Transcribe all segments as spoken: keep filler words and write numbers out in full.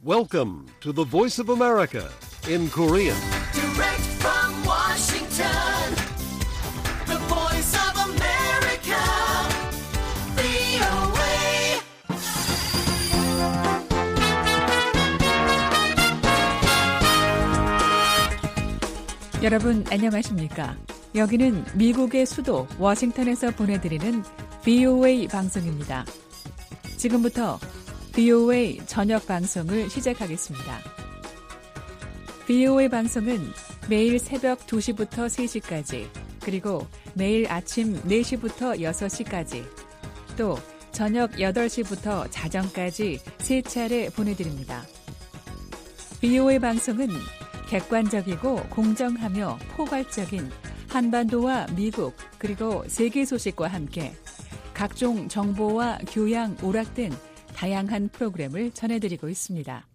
Welcome to the Voice of America in Korean. Direct from Washington, the Voice of America, 브이오에이. 여러분 안녕하십니까? 여기는 미국의 수도 워싱턴에서 보내드리는 브이오에이 방송입니다. 지금부터 브이오에이 저녁 방송을 시작하겠습니다. 브이오에이 방송은 매일 새벽 두 시부터 세 시까지, 그리고 매일 아침 네 시부터 여섯 시까지, 또 저녁 여덟 시부터 자정까지 세 차례 보내드립니다. 브이오에이 방송은 객관적이고 공정하며 포괄적인 한반도와 미국 그리고 세계 소식과 함께 각종 정보와 교양, 오락 등 다양한 프로그램을 전해드리고 있습니다.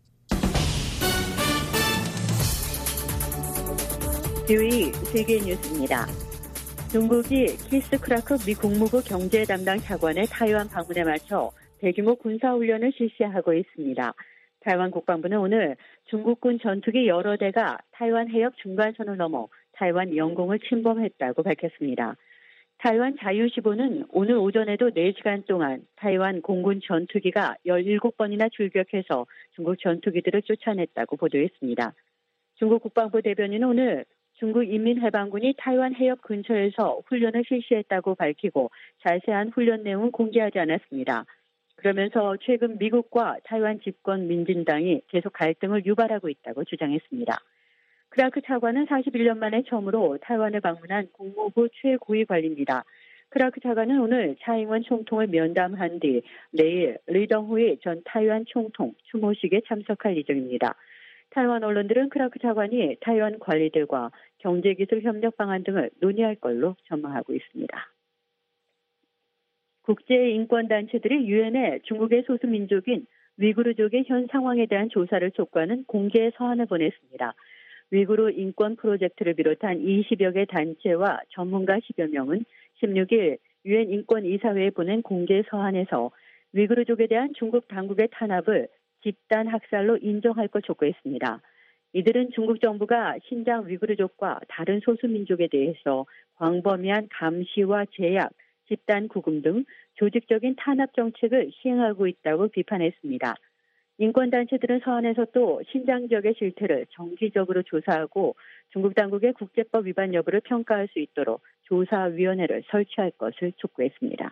브이오에이 세계 뉴스입니다. 중국이 키스 크라크 미 국무부 경제 담당 차관의 타이완 방문에 맞춰 대규모 군사훈련을 실시하고 있습니다. 타이완 국방부는 오늘 중국군 전투기 여러 대가 타이완 해협 중간선을 넘어 타이완 영공을 침범했다고 밝혔습니다. 타이완 자유시보는 오늘 오전에도 네 시간 동안 타이완 공군 전투기가 열일곱 번이나 출격해서 중국 전투기들을 쫓아냈다고 보도했습니다. 중국 국방부 대변인은 오늘 중국 인민해방군이 타이완 해협 근처에서 훈련을 실시했다고 밝히고 자세한 훈련 내용은 공개하지 않았습니다. 그러면서 최근 미국과 타이완 집권 민진당이 계속 갈등을 유발하고 있다고 주장했습니다. 크라크 차관은 사십일 년 만에 처음으로 타이완을 방문한 국무부 최고위 관리입니다. 크라크 차관은 오늘 차잉원 총통을 면담한 뒤 내일 리덩후이 전 타이완 총통 추모식에 참석할 예정입니다. 타이완 언론들은 크라크 차관이 타이완 관리들과 경제기술 협력 방안 등을 논의할 걸로 전망하고 있습니다. 국제인권단체들이 유엔에 중국의 소수민족인 위구르족의 현 상황에 대한 조사를 촉구하는 공개 서한을 보냈습니다. 위구르 인권 프로젝트를 비롯한 이십여 개 단체와 전문가 십여 명은 십육 일 유엔 인권이사회에 보낸 공개 서한에서 위구르족에 대한 중국 당국의 탄압을 집단 학살로 인정할 것 촉구했습니다. 이들은 중국 정부가 신장 위구르족과 다른 소수민족에 대해서 광범위한 감시와 제약, 집단 구금 등 조직적인 탄압 정책을 시행하고 있다고 비판했습니다. 인권단체들은 서한에서 또 신장 지역의 실태를 정기적으로 조사하고 중국 당국의 국제법 위반 여부를 평가할 수 있도록 조사위원회를 설치할 것을 촉구했습니다.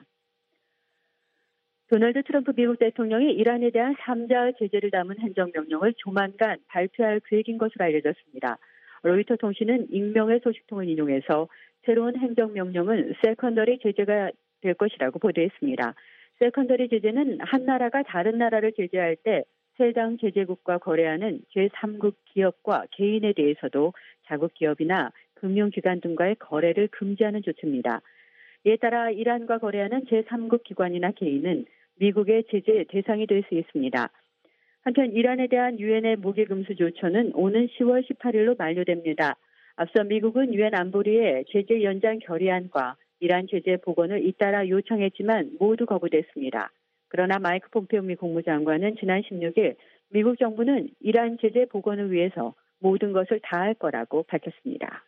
도널드 트럼프 미국 대통령이 이란에 대한 삼자 제재를 담은 행정명령을 조만간 발표할 계획인 것으로 알려졌습니다. 로이터 통신은 익명의 소식통을 인용해서 새로운 행정명령은 세컨더리 제재가 될 것이라고 보도했습니다. 세컨더리 제재는 한 나라가 다른 나라를 제재할 때 해당 제재국과 거래하는 제삼국 기업과 개인에 대해서도 자국 기업이나 금융기관 등과의 거래를 금지하는 조치입니다. 이에 따라 이란과 거래하는 제삼국 기관이나 개인은 미국의 제재 대상이 될 수 있습니다. 한편 이란에 대한 유엔의 무기금수 조처는 오는 시월 십팔일로 만료됩니다. 앞서 미국은 유엔 안보리의 제재 연장 결의안과 이란 제재 복원을 잇따라 요청했지만 모두 거부됐습니다. 그러나 마이크 폼페오 미 국무장관은 지난 십육 일 미국 정부는 이란 제재 복원을 위해서 모든 것을 다할 거라고 밝혔습니다.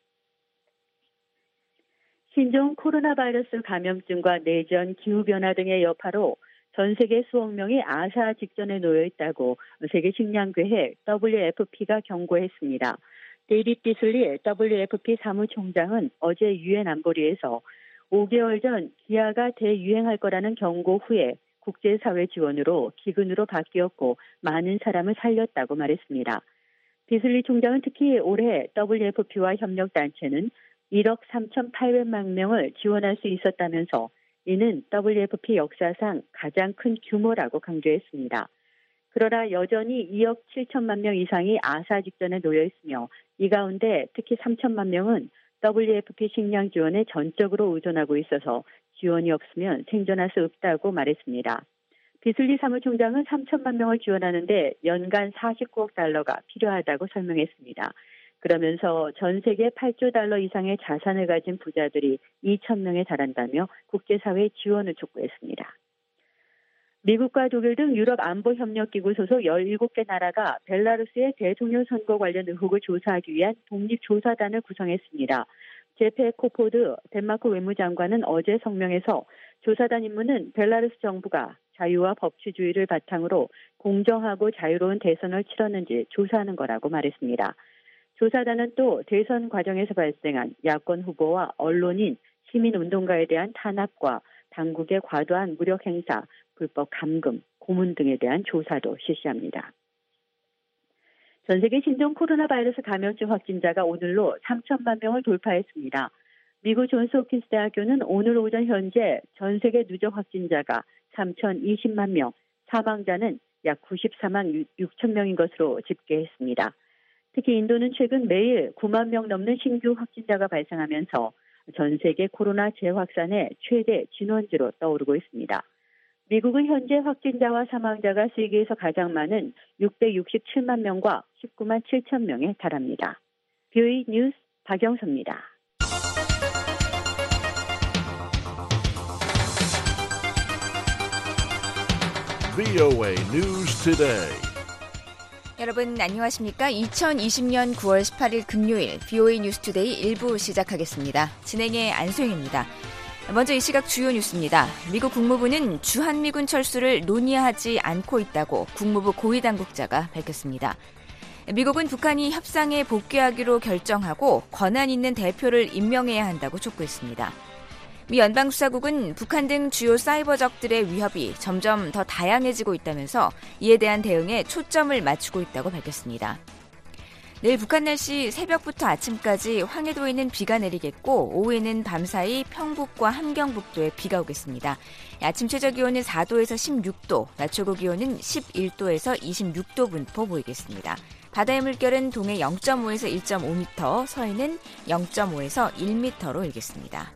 신종 코로나 바이러스 감염증과 내전, 기후변화 등의 여파로 전 세계 수억 명이 아사 직전에 놓여 있다고 세계식량계획 더블유에프피가 경고했습니다. 데이빗 비슬리 더블유에프피 사무총장은 어제 유엔 안보리에서 오 개월 전 기아가 대유행할 거라는 경고 후에 국제사회 지원으로 기근으로 바뀌었고 많은 사람을 살렸다고 말했습니다. 비슬리 총장은 특히 올해 더블유에프피와 협력단체는 일억 삼천팔백만 명을 지원할 수 있었다면서 이는 더블유에프피 역사상 가장 큰 규모라고 강조했습니다. 그러나 여전히 이억 칠천만 명 이상이 아사 직전에 놓여 있으며 이 가운데 특히 삼천만 명은 더블유에프피 식량 지원에 전적으로 의존하고 있어서 지원이 없으면 생존할 수 없다고 말했습니다. 비슬리 사무총장은 삼천만 명을 지원하는데 연간 사십구억 달러가 필요하다고 설명했습니다. 그러면서 전 세계 팔조 달러 이상의 자산을 가진 부자들이 이천 명에 달한다며 국제사회의 지원을 촉구했습니다. 미국과 독일 등 유럽 안보협력기구 소속 열일곱 개 나라가 벨라루스의 대통령 선거 관련 의혹을 조사하기 위한 독립조사단을 구성했습니다. 제페 코포드 덴마크 외무장관은 어제 성명에서 조사단 임무는 벨라루스 정부가 자유와 법치주의를 바탕으로 공정하고 자유로운 대선을 치렀는지 조사하는 거라고 말했습니다. 조사단은 또 대선 과정에서 발생한 야권 후보와 언론인, 시민운동가에 대한 탄압과 당국의 과도한 무력 행사, 불법 감금, 고문 등에 대한 조사도 실시합니다. 전 세계 신종 코로나 바이러스 감염증 확진자가 오늘로 삼천만 명을 돌파했습니다. 미국 존스홉킨스 대학교는 오늘 오전 현재 전 세계 누적 확진자가 삼천이십만 명, 사망자는 약 구십사만 육천 명인 것으로 집계했습니다. 특히 인도는 최근 매일 구만 명 넘는 신규 확진자가 발생하면서 전 세계 코로나 재확산의 최대 진원지로 떠오르고 있습니다. 미국은 현재 확진자와 사망자가 세계에서 가장 많은 육백육십칠만 명과 십구만 칠천 명에 달합니다. 뷰이 뉴스 박영서입니다. 브이오에이 News Today. 여러분 안녕하십니까? 이천이십년 구월 십팔일 금요일 브이오에이 뉴스 투데이 일 부 시작하겠습니다. 진행의 안소영입니다. 먼저 이 시각 주요 뉴스입니다. 미국 국무부는 주한미군 철수를 논의하지 않고 있다고 국무부 고위 당국자가 밝혔습니다. 미국은 북한이 협상에 복귀하기로 결정하고 권한 있는 대표를 임명해야 한다고 촉구했습니다. 미 연방수사국은 북한 등 주요 사이버적들의 위협이 점점 더 다양해지고 있다면서 이에 대한 대응에 초점을 맞추고 있다고 밝혔습니다. 내일 북한 날씨 새벽부터 아침까지 황해도에는 비가 내리겠고 오후에는 밤사이 평북과 함경북도에 비가 오겠습니다. 아침 최저기온은 사도에서 십육도, 낮 최고기온은 십일도에서 이십육도 분포 보이겠습니다. 바다의 물결은 동해 영점오에서 일점오 미터, 서해는 영점오에서 일 미터로 일겠습니다.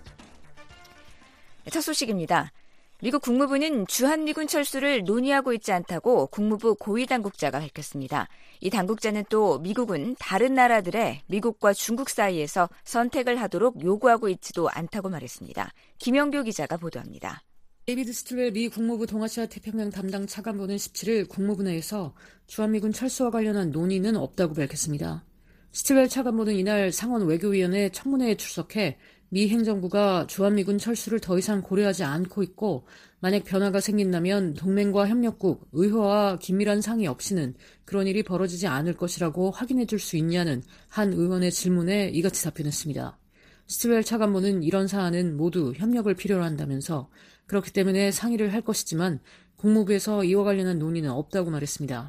첫 소식입니다. 미국 국무부는 주한미군 철수를 논의하고 있지 않다고 국무부 고위 당국자가 밝혔습니다. 이 당국자는 또 미국은 다른 나라들의 미국과 중국 사이에서 선택을 하도록 요구하고 있지도 않다고 말했습니다. 김영교 기자가 보도합니다. 데이비드 스틸웰 미 국무부 동아시아 태평양 담당 차관보는 십칠일 국무부 내에서 주한미군 철수와 관련한 논의는 없다고 밝혔습니다. 스틸웰 차관보는 이날 상원 외교위원회 청문회에 출석해 미 행정부가 주한미군 철수를 더 이상 고려하지 않고 있고 만약 변화가 생긴다면 동맹과 협력국, 의회와 긴밀한 상의 없이는 그런 일이 벌어지지 않을 것이라고 확인해 줄 수 있냐는 한 의원의 질문에 이같이 답변했습니다. 스틸웰 차관보는 이런 사안은 모두 협력을 필요로 한다면서 그렇기 때문에 상의를 할 것이지만 국무부에서 이와 관련한 논의는 없다고 말했습니다.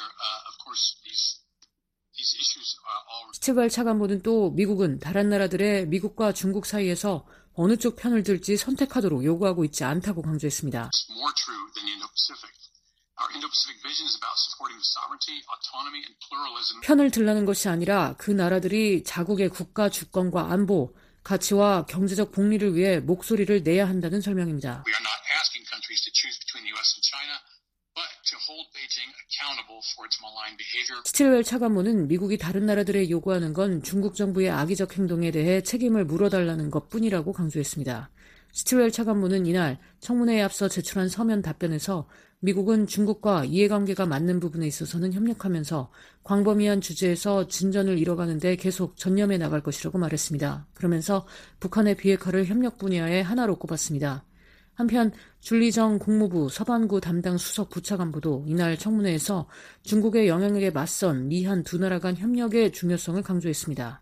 스틸웰 차관보는 또 미국은 다른 나라들의 미국과 중국 사이에서 어느 쪽 편을 들지 선택하도록 요구하고 있지 않다고 강조했습니다. 편을 들라는 것이 아니라 그 나라들이 자국의 국가 주권과 안보, 가치와 경제적 복리를 위해 목소리를 내야 한다는 설명입니다. 스틸웰 차관보는 미국이 다른 나라들에 요구하는 건 중국 정부의 악의적 행동에 대해 책임을 물어달라는 것뿐이라고 강조했습니다. 스틸웰 차관보는 이날 청문회에 앞서 제출한 서면 답변에서 미국은 중국과 이해관계가 맞는 부분에 있어서는 협력하면서 광범위한 주제에서 진전을 이뤄가는 데 계속 전념해 나갈 것이라고 말했습니다. 그러면서 북한의 비핵화를 협력 분야의 하나로 꼽았습니다. 한편 줄리정 국무부 서반구 담당 수석 부차관보도 이날 청문회에서 중국의 영향력에 맞선 미한 두 나라 간 협력의 중요성을 강조했습니다.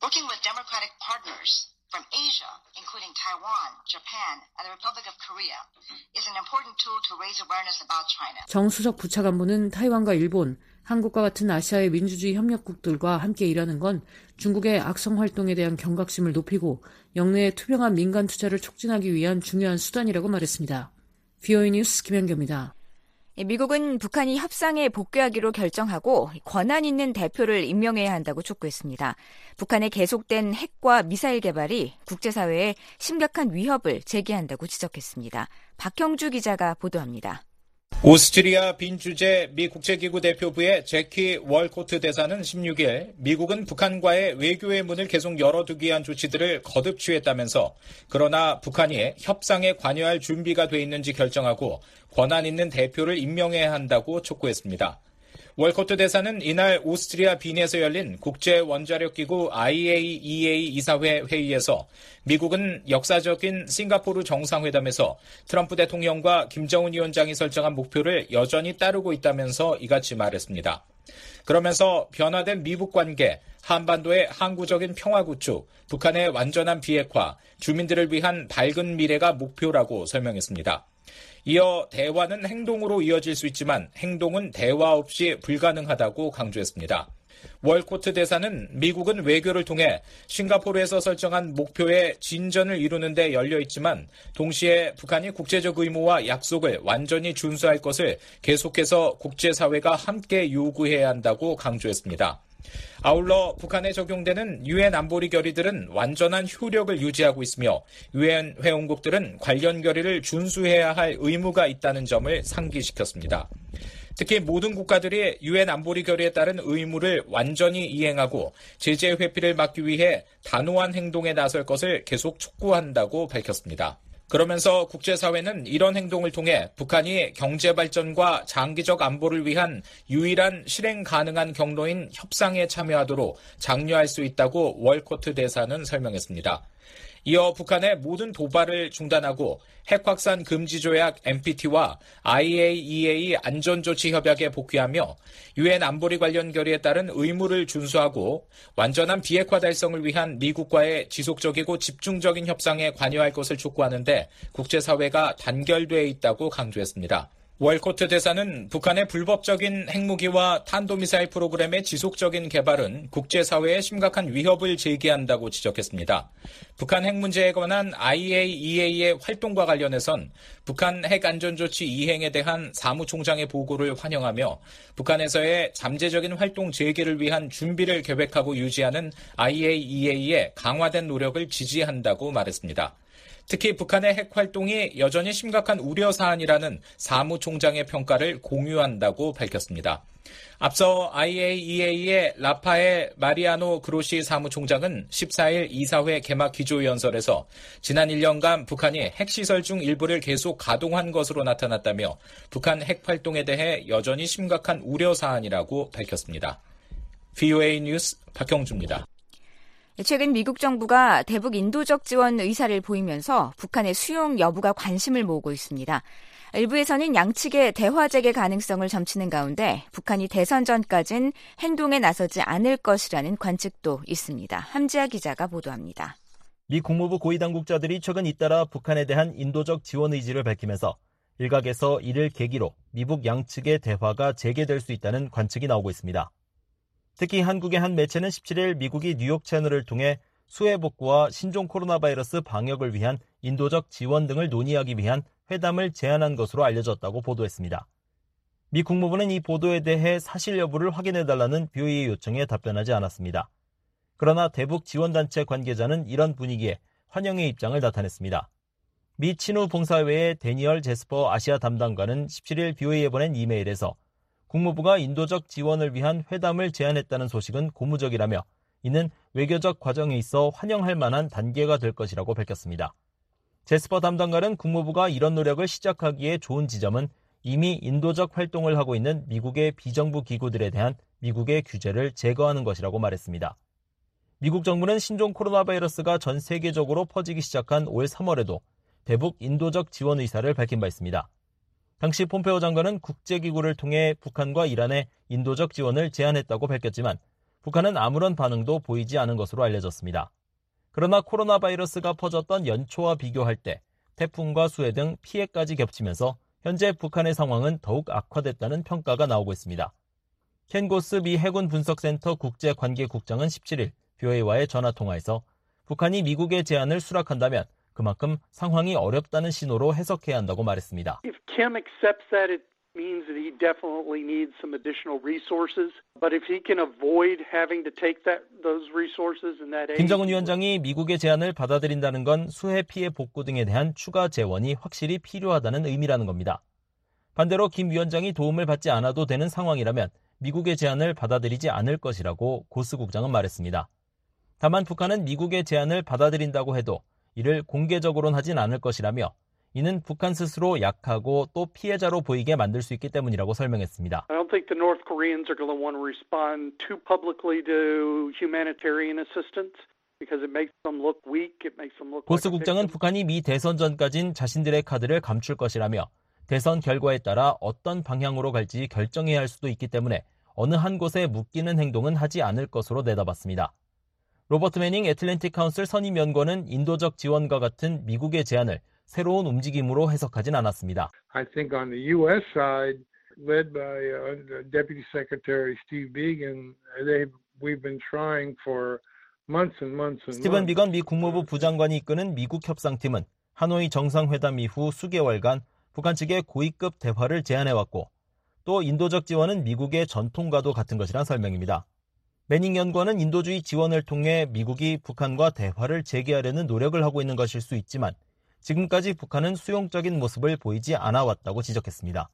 정 수석 부차관보는 타이완과 일본, 한국과 같은 아시아의 민주주의 협력국들과 함께 일하는 건 중국의 악성 활동에 대한 경각심을 높이고 영내의 투명한 민간 투자를 촉진하기 위한 중요한 수단이라고 말했습니다. 브이오에이 뉴스 김현교입니다. 미국은 북한이 협상에 복귀하기로 결정하고 권한 있는 대표를 임명해야 한다고 촉구했습니다. 북한의 계속된 핵과 미사일 개발이 국제사회에 심각한 위협을 제기한다고 지적했습니다. 박형주 기자가 보도합니다. 오스트리아 빈 주재 미 국제기구 대표부의 제키 월코트 대사는 십육 일 미국은 북한과의 외교의 문을 계속 열어두기 위한 조치들을 거듭 취했다면서 그러나 북한이 협상에 관여할 준비가 돼 있는지 결정하고 권한 있는 대표를 임명해야 한다고 촉구했습니다. 월코트 대사는 이날 오스트리아 빈에서 열린 국제원자력기구 아이에이이에이 이사회 회의에서 미국은 역사적인 싱가포르 정상회담에서 트럼프 대통령과 김정은 위원장이 설정한 목표를 여전히 따르고 있다면서 이같이 말했습니다. 그러면서 변화된 미북 관계, 한반도의 항구적인 평화 구축, 북한의 완전한 비핵화, 주민들을 위한 밝은 미래가 목표라고 설명했습니다. 이어 대화는 행동으로 이어질 수 있지만 행동은 대화 없이 불가능하다고 강조했습니다. 월코트 대사는 미국은 외교를 통해 싱가포르에서 설정한 목표의 진전을 이루는 데 열려 있지만 동시에 북한이 국제적 의무와 약속을 완전히 준수할 것을 계속해서 국제사회가 함께 요구해야 한다고 강조했습니다. 아울러 북한에 적용되는 유엔 안보리 결의들은 완전한 효력을 유지하고 있으며 유엔 회원국들은 관련 결의를 준수해야 할 의무가 있다는 점을 상기시켰습니다. 특히 모든 국가들이 유엔 안보리 결의에 따른 의무를 완전히 이행하고 제재 회피를 막기 위해 단호한 행동에 나설 것을 계속 촉구한다고 밝혔습니다. 그러면서 국제사회는 이런 행동을 통해 북한이 경제발전과 장기적 안보를 위한 유일한 실행 가능한 경로인 협상에 참여하도록 장려할 수 있다고 월코트 대사는 설명했습니다. 이어 북한의 모든 도발을 중단하고 핵확산 금지 조약 엠피티와 아이에이이에이 안전조치 협약에 복귀하며 유엔 안보리 관련 결의에 따른 의무를 준수하고 완전한 비핵화 달성을 위한 미국과의 지속적이고 집중적인 협상에 관여할 것을 촉구하는데 국제사회가 단결되어 있다고 강조했습니다. 월코트 대사는 북한의 불법적인 핵무기와 탄도미사일 프로그램의 지속적인 개발은 국제사회에 심각한 위협을 제기한다고 지적했습니다. 북한 핵 문제에 관한 아이에이이에이의 활동과 관련해선 북한 핵안전조치 이행에 대한 사무총장의 보고를 환영하며 북한에서의 잠재적인 활동 재개를 위한 준비를 계획하고 유지하는 아이에이이에이의 강화된 노력을 지지한다고 말했습니다. 특히 북한의 핵 활동이 여전히 심각한 우려 사안이라는 사무총장의 평가를 공유한다고 밝혔습니다. 앞서 아이에이이에이의 라파엘 마리아노 그로시 사무총장은 십사 일 이사회 개막 기조연설에서 지난 일 년간 북한이 핵시설 중 일부를 계속 가동한 것으로 나타났다며 북한 핵 활동에 대해 여전히 심각한 우려 사안이라고 밝혔습니다. 브이오에이 뉴스 박형주입니다. 최근 미국 정부가 대북 인도적 지원 의사를 보이면서 북한의 수용 여부가 관심을 모으고 있습니다. 일부에서는 양측의 대화 재개 가능성을 점치는 가운데 북한이 대선 전까진 행동에 나서지 않을 것이라는 관측도 있습니다. 함지아 기자가 보도합니다. 미 국무부 고위 당국자들이 최근 잇따라 북한에 대한 인도적 지원 의지를 밝히면서 일각에서 이를 계기로 미북 양측의 대화가 재개될 수 있다는 관측이 나오고 있습니다. 특히 한국의 한 매체는 십칠 일 미국이 뉴욕 채널을 통해 수해 복구와 신종 코로나 바이러스 방역을 위한 인도적 지원 등을 논의하기 위한 회담을 제안한 것으로 알려졌다고 보도했습니다. 미 국무부는 이 보도에 대해 사실 여부를 확인해달라는 브이오에이 요청에 답변하지 않았습니다. 그러나 대북 지원단체 관계자는 이런 분위기에 환영의 입장을 나타냈습니다. 미 친우 봉사회의 데니얼 제스퍼 아시아 담당관은 십칠 일 브이오에이에 보낸 이메일에서 국무부가 인도적 지원을 위한 회담을 제안했다는 소식은 고무적이라며 이는 외교적 과정에 있어 환영할 만한 단계가 될 것이라고 밝혔습니다. 제스퍼 담당관은 국무부가 이런 노력을 시작하기에 좋은 지점은 이미 인도적 활동을 하고 있는 미국의 비정부 기구들에 대한 미국의 규제를 제거하는 것이라고 말했습니다. 미국 정부는 신종 코로나 바이러스가 전 세계적으로 퍼지기 시작한 올 삼월에도 대북 인도적 지원 의사를 밝힌 바 있습니다. 당시 폼페오 장관은 국제기구를 통해 북한과 이란에 인도적 지원을 제안했다고 밝혔지만 북한은 아무런 반응도 보이지 않은 것으로 알려졌습니다. 그러나 코로나 바이러스가 퍼졌던 연초와 비교할 때 태풍과 수해 등 피해까지 겹치면서 현재 북한의 상황은 더욱 악화됐다는 평가가 나오고 있습니다. 켄 고스 미 해군 분석센터 국제관계국장은 십칠 일 브이오에이와의 전화통화에서 북한이 미국의 제안을 수락한다면 그만큼 상황이 어렵다는 신호로 해석해야 한다고 말했습니다. If Kim accepts that, it means that he definitely needs some additional resources. But if he can avoid having to take that those resources and that aid. 김정은 위원장이 미국의 제안을 받아들인다는 건 수해 피해 복구 등에 대한 추가 재원이 확실히 필요하다는 의미라는 겁니다. 반대로 김 위원장이 도움을 받지 않아도 되는 상황이라면 미국의 제안을 받아들이지 않을 것이라고 고스 국장은 말했습니다. 다만 북한은 미국의 제안을 받아들인다고 해도 이를 공개적으로는 하진 않을 것이라며 이는 북한 스스로 약하고 또 피해자로 보이게 만들 수 있기 때문이라고 설명했습니다. I don't think the North Koreans are going to want to respond too publicly to humanitarian assistance because it makes them look weak. It makes them look like 고스 국장은 북한이 미 대선 전까진 자신들의 카드를 감출 것이라며 대선 결과에 따라 어떤 방향으로 갈지 결정해야 할 수도 있기 때문에 어느 한 곳에 묶이는 행동은 하지 않을 것으로 내다봤습니다. 로버트 매닝 애틀랜틱 카운슬 선임연구원은 인도적 지원과 같은 미국의 제안을 새로운 움직임으로 해석하진 않았습니다. I think on the U S side, led by uh, Deputy Secretary Steve Biegun, they we've been trying for months and months and months. 스티븐 비건 미 국무부 부장관이 이끄는 미국 협상팀은 하노이 정상회담 이후 수개월간 북한 측에 고위급 대화를 제안해왔고 또 인도적 지원은 미국의 전통과도 같은 것이란 설명입니다. 매닝 연구원은 인도주의 지원을 통해 미국이 북한과 대화를 재개하려는 노력을 하고 있는 것일 수 있지만 지금까지 북한은 수용적인 모습을 보이지 않아왔다고 지적했습니다.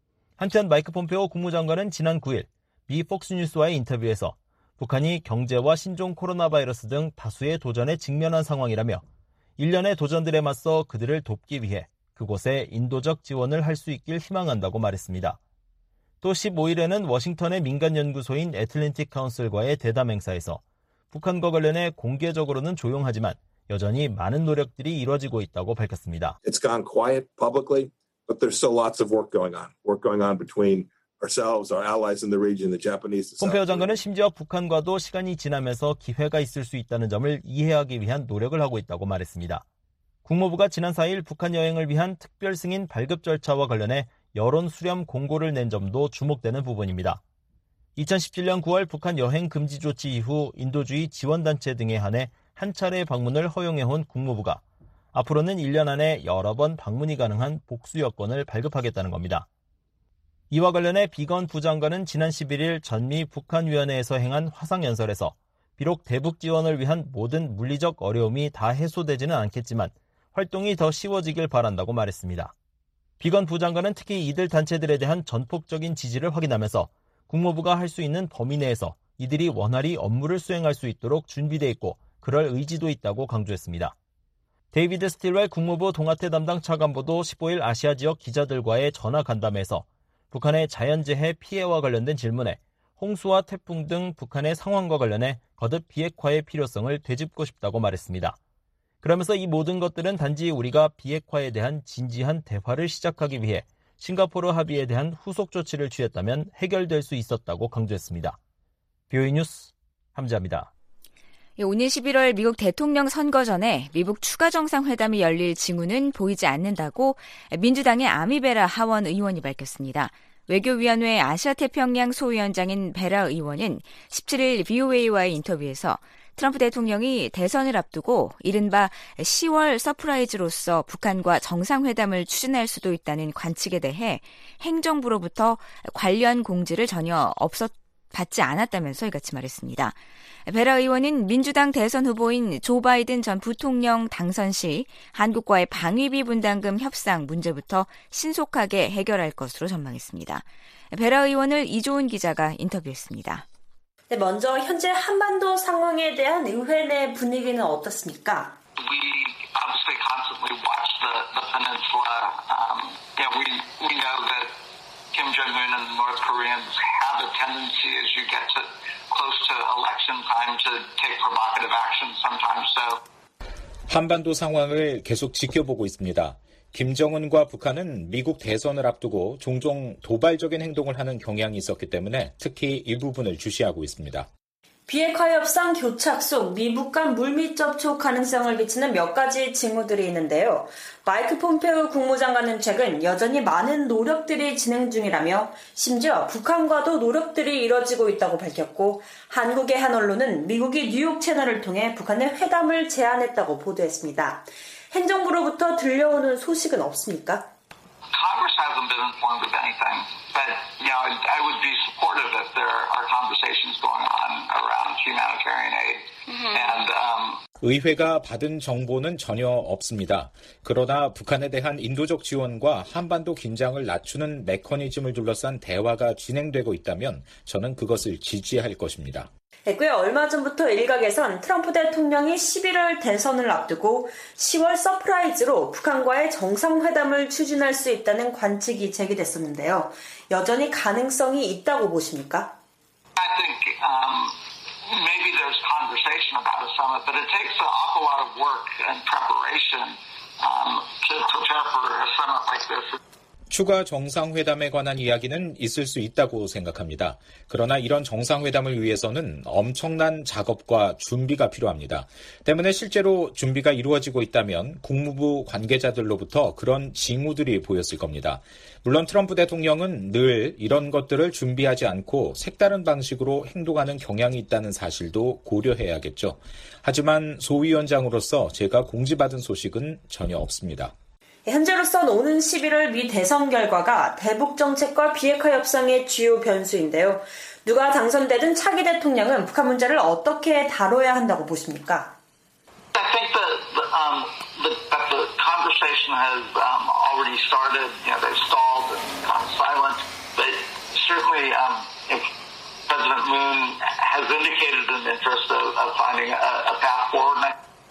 한편 마이크 폼페오 국무장관은 지난 구일 미 폭스뉴스와의 인터뷰에서 북한이 경제와 신종 코로나 바이러스 등 다수의 도전에 직면한 상황이라며 일련의 도전들에 맞서 그들을 돕기 위해 그곳에 인도적 지원을 할 수 있길 희망한다고 말했습니다. 또 십오일에는 워싱턴의 민간연구소인 애틀랜틱 카운슬과의 대담 행사에서 북한과 관련해 공개적으로는 조용하지만 여전히 많은 노력들이 이루어지고 있다고 밝혔습니다. It's gone quiet publicly, but there's still lots of work going on. Work going on between ourselves, our allies in the region, the Japanese. 폼페오 장관은 심지어 북한과도 시간이 지나면서 기회가 있을 수 있다는 점을 이해하기 위한 노력을 하고 있다고 말했습니다. 국무부가 지난 사일 북한 여행을 위한 특별 승인 발급 절차와 관련해 여론 수렴 공고를 낸 점도 주목되는 부분입니다. 이천십칠년 구월 북한 여행 금지 조치 이후 인도주의 지원단체 등에 한해 한 차례 방문을 허용해온 국무부가 앞으로는 일 년 안에 여러 번 방문이 가능한 복수 여권을 발급하겠다는 겁니다. 이와 관련해 비건 부장관은 지난 십일일 전미 북한위원회에서 행한 화상연설에서 비록 대북 지원을 위한 모든 물리적 어려움이 다 해소되지는 않겠지만 활동이 더 쉬워지길 바란다고 말했습니다. 비건 부장관은 특히 이들 단체들에 대한 전폭적인 지지를 확인하면서 국무부가 할 수 있는 범위 내에서 이들이 원활히 업무를 수행할 수 있도록 준비되어 있고 그럴 의지도 있다고 강조했습니다. 데이비드 스틸웰 국무부 동아태 담당 차관보도 십오일 아시아 지역 기자들과의 전화 간담회에서 북한의 자연재해 피해와 관련된 질문에 홍수와 태풍 등 북한의 상황과 관련해 거듭 비핵화의 필요성을 되짚고 싶다고 말했습니다. 그러면서 이 모든 것들은 단지 우리가 비핵화에 대한 진지한 대화를 시작하기 위해 싱가포르 합의에 대한 후속 조치를 취했다면 해결될 수 있었다고 강조했습니다. 비오이 뉴스 함지아입니다. 오늘 십일월 미국 대통령 선거 전에 미국 추가 정상회담이 열릴 징후는 보이지 않는다고 민주당의 아미베라 하원 의원이 밝혔습니다. 외교위원회 아시아태평양 소위원장인 베라 의원은 십칠일 비오에이와의 인터뷰에서 트럼프 대통령이 대선을 앞두고 이른바 시월 서프라이즈로서 북한과 정상회담을 추진할 수도 있다는 관측에 대해 행정부로부터 관련 공지를 전혀 없었 받지 않았다면서 이같이 말했습니다. 베라 의원은 민주당 대선 후보인 조 바이든 전 부통령 당선 시 한국과의 방위비 분담금 협상 문제부터 신속하게 해결할 것으로 전망했습니다. 베라 의원을 이조은 기자가 인터뷰했습니다. 네, 먼저 현재 한반도 상황에 대한 의회 내 분위기는 어떻습니까? We obviously constantly watch the, the peninsula. Um, yeah, we we know that Kim Jong-un and the North Koreans have a tendency as you get to close to election time to take provocative action sometimes. So 한반도 상황을 계속 지켜보고 있습니다. 김정은과 북한은 미국 대선을 앞두고 종종 도발적인 행동을 하는 경향이 있었기 때문에 특히 이 부분을 주시하고 있습니다. 비핵화 협상 교착 속 미북 간 물밑 접촉 가능성을 비치는 몇 가지 징후들이 있는데요. 마이크 폼페오 국무장관은 최근 여전히 많은 노력들이 진행 중이라며 심지어 북한과도 노력들이 이뤄지고 있다고 밝혔고 한국의 한 언론은 미국이 뉴욕 채널을 통해 북한의 회담을 제안했다고 보도했습니다. 행정부로부터 들려오는 소식은 없습니까? Congress hasn't been informed of anything, but you know, I would be supportive if there are conversations going on around humanitarian aid. Mm-hmm. And um, 의회가 받은 정보는 전혀 없습니다. 그러나 북한에 대한 인도적 지원과 한반도 긴장을 낮추는 메커니즘을 둘러싼 대화가 진행되고 있다면 저는 그것을 지지할 것입니다. 꽤 얼마 전부터 일각에선 트럼프 대통령이 십일월 대선을 앞두고 시월 서프라이즈로 북한과의 정상회담을 추진할 수 있다는 관측이 제기됐었는데요. 여전히 가능성이 있다고 보십니까? I think um, maybe there's conversation about a summit, but it takes an awful lot of work and preparation um, to prepare for a summit like this. 추가 정상회담에 관한 이야기는 있을 수 있다고 생각합니다. 그러나 이런 정상회담을 위해서는 엄청난 작업과 준비가 필요합니다. 때문에 실제로 준비가 이루어지고 있다면 국무부 관계자들로부터 그런 징후들이 보였을 겁니다. 물론 트럼프 대통령은 늘 이런 것들을 준비하지 않고 색다른 방식으로 행동하는 경향이 있다는 사실도 고려해야겠죠. 하지만 소위원장으로서 제가 공지받은 소식은 전혀 없습니다. 현재로선 오는 십일월 미 대선 결과가 대북 정책과 비핵화 협상의 주요 변수인데요. 누가 당선되든 차기 대통령은 북한 문제를 어떻게 다뤄야 한다고 보십니까? I think that the, um, the, that the conversation has um, already started. You know, they've stalled and gone silent. But certainly, um, if President Moon has indicated an interest of, of finding a, a path forward.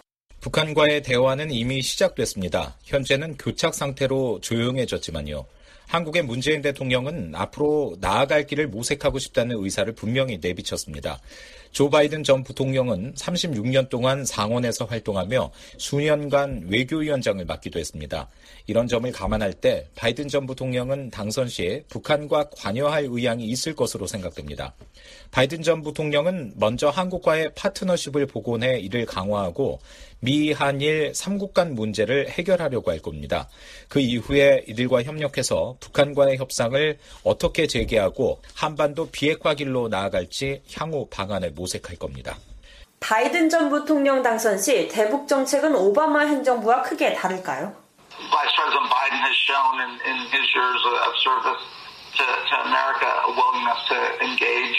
북한과의 대화는 이미 시작됐습니다. 현재는 교착 상태로 조용해졌지만요. 한국의 문재인 대통령은 앞으로 나아갈 길을 모색하고 싶다는 의사를 분명히 내비쳤습니다. 조 바이든 전 부통령은 삼십육 년 동안 상원에서 활동하며 수년간 외교위원장을 맡기도 했습니다. 이런 점을 감안할 때 바이든 전 부통령은 당선 시에 북한과 관여할 의향이 있을 것으로 생각됩니다. 바이든 전 부통령은 먼저 한국과의 파트너십을 복원해 이를 강화하고 미, 한일 삼 국 간 문제를 해결하려고 할 겁니다. 그 이후에 이들과 협력해서 북한과의 협상을 어떻게 재개하고 한반도 비핵화 길로 나아갈지 향후 방안을 모색할 겁니다. 바이든 전 부통령 당선 시 대북 정책은 오바마 행정부와 크게 다를까요? Vice President Biden has shown in, in his years of service to, to America a willingness to engage.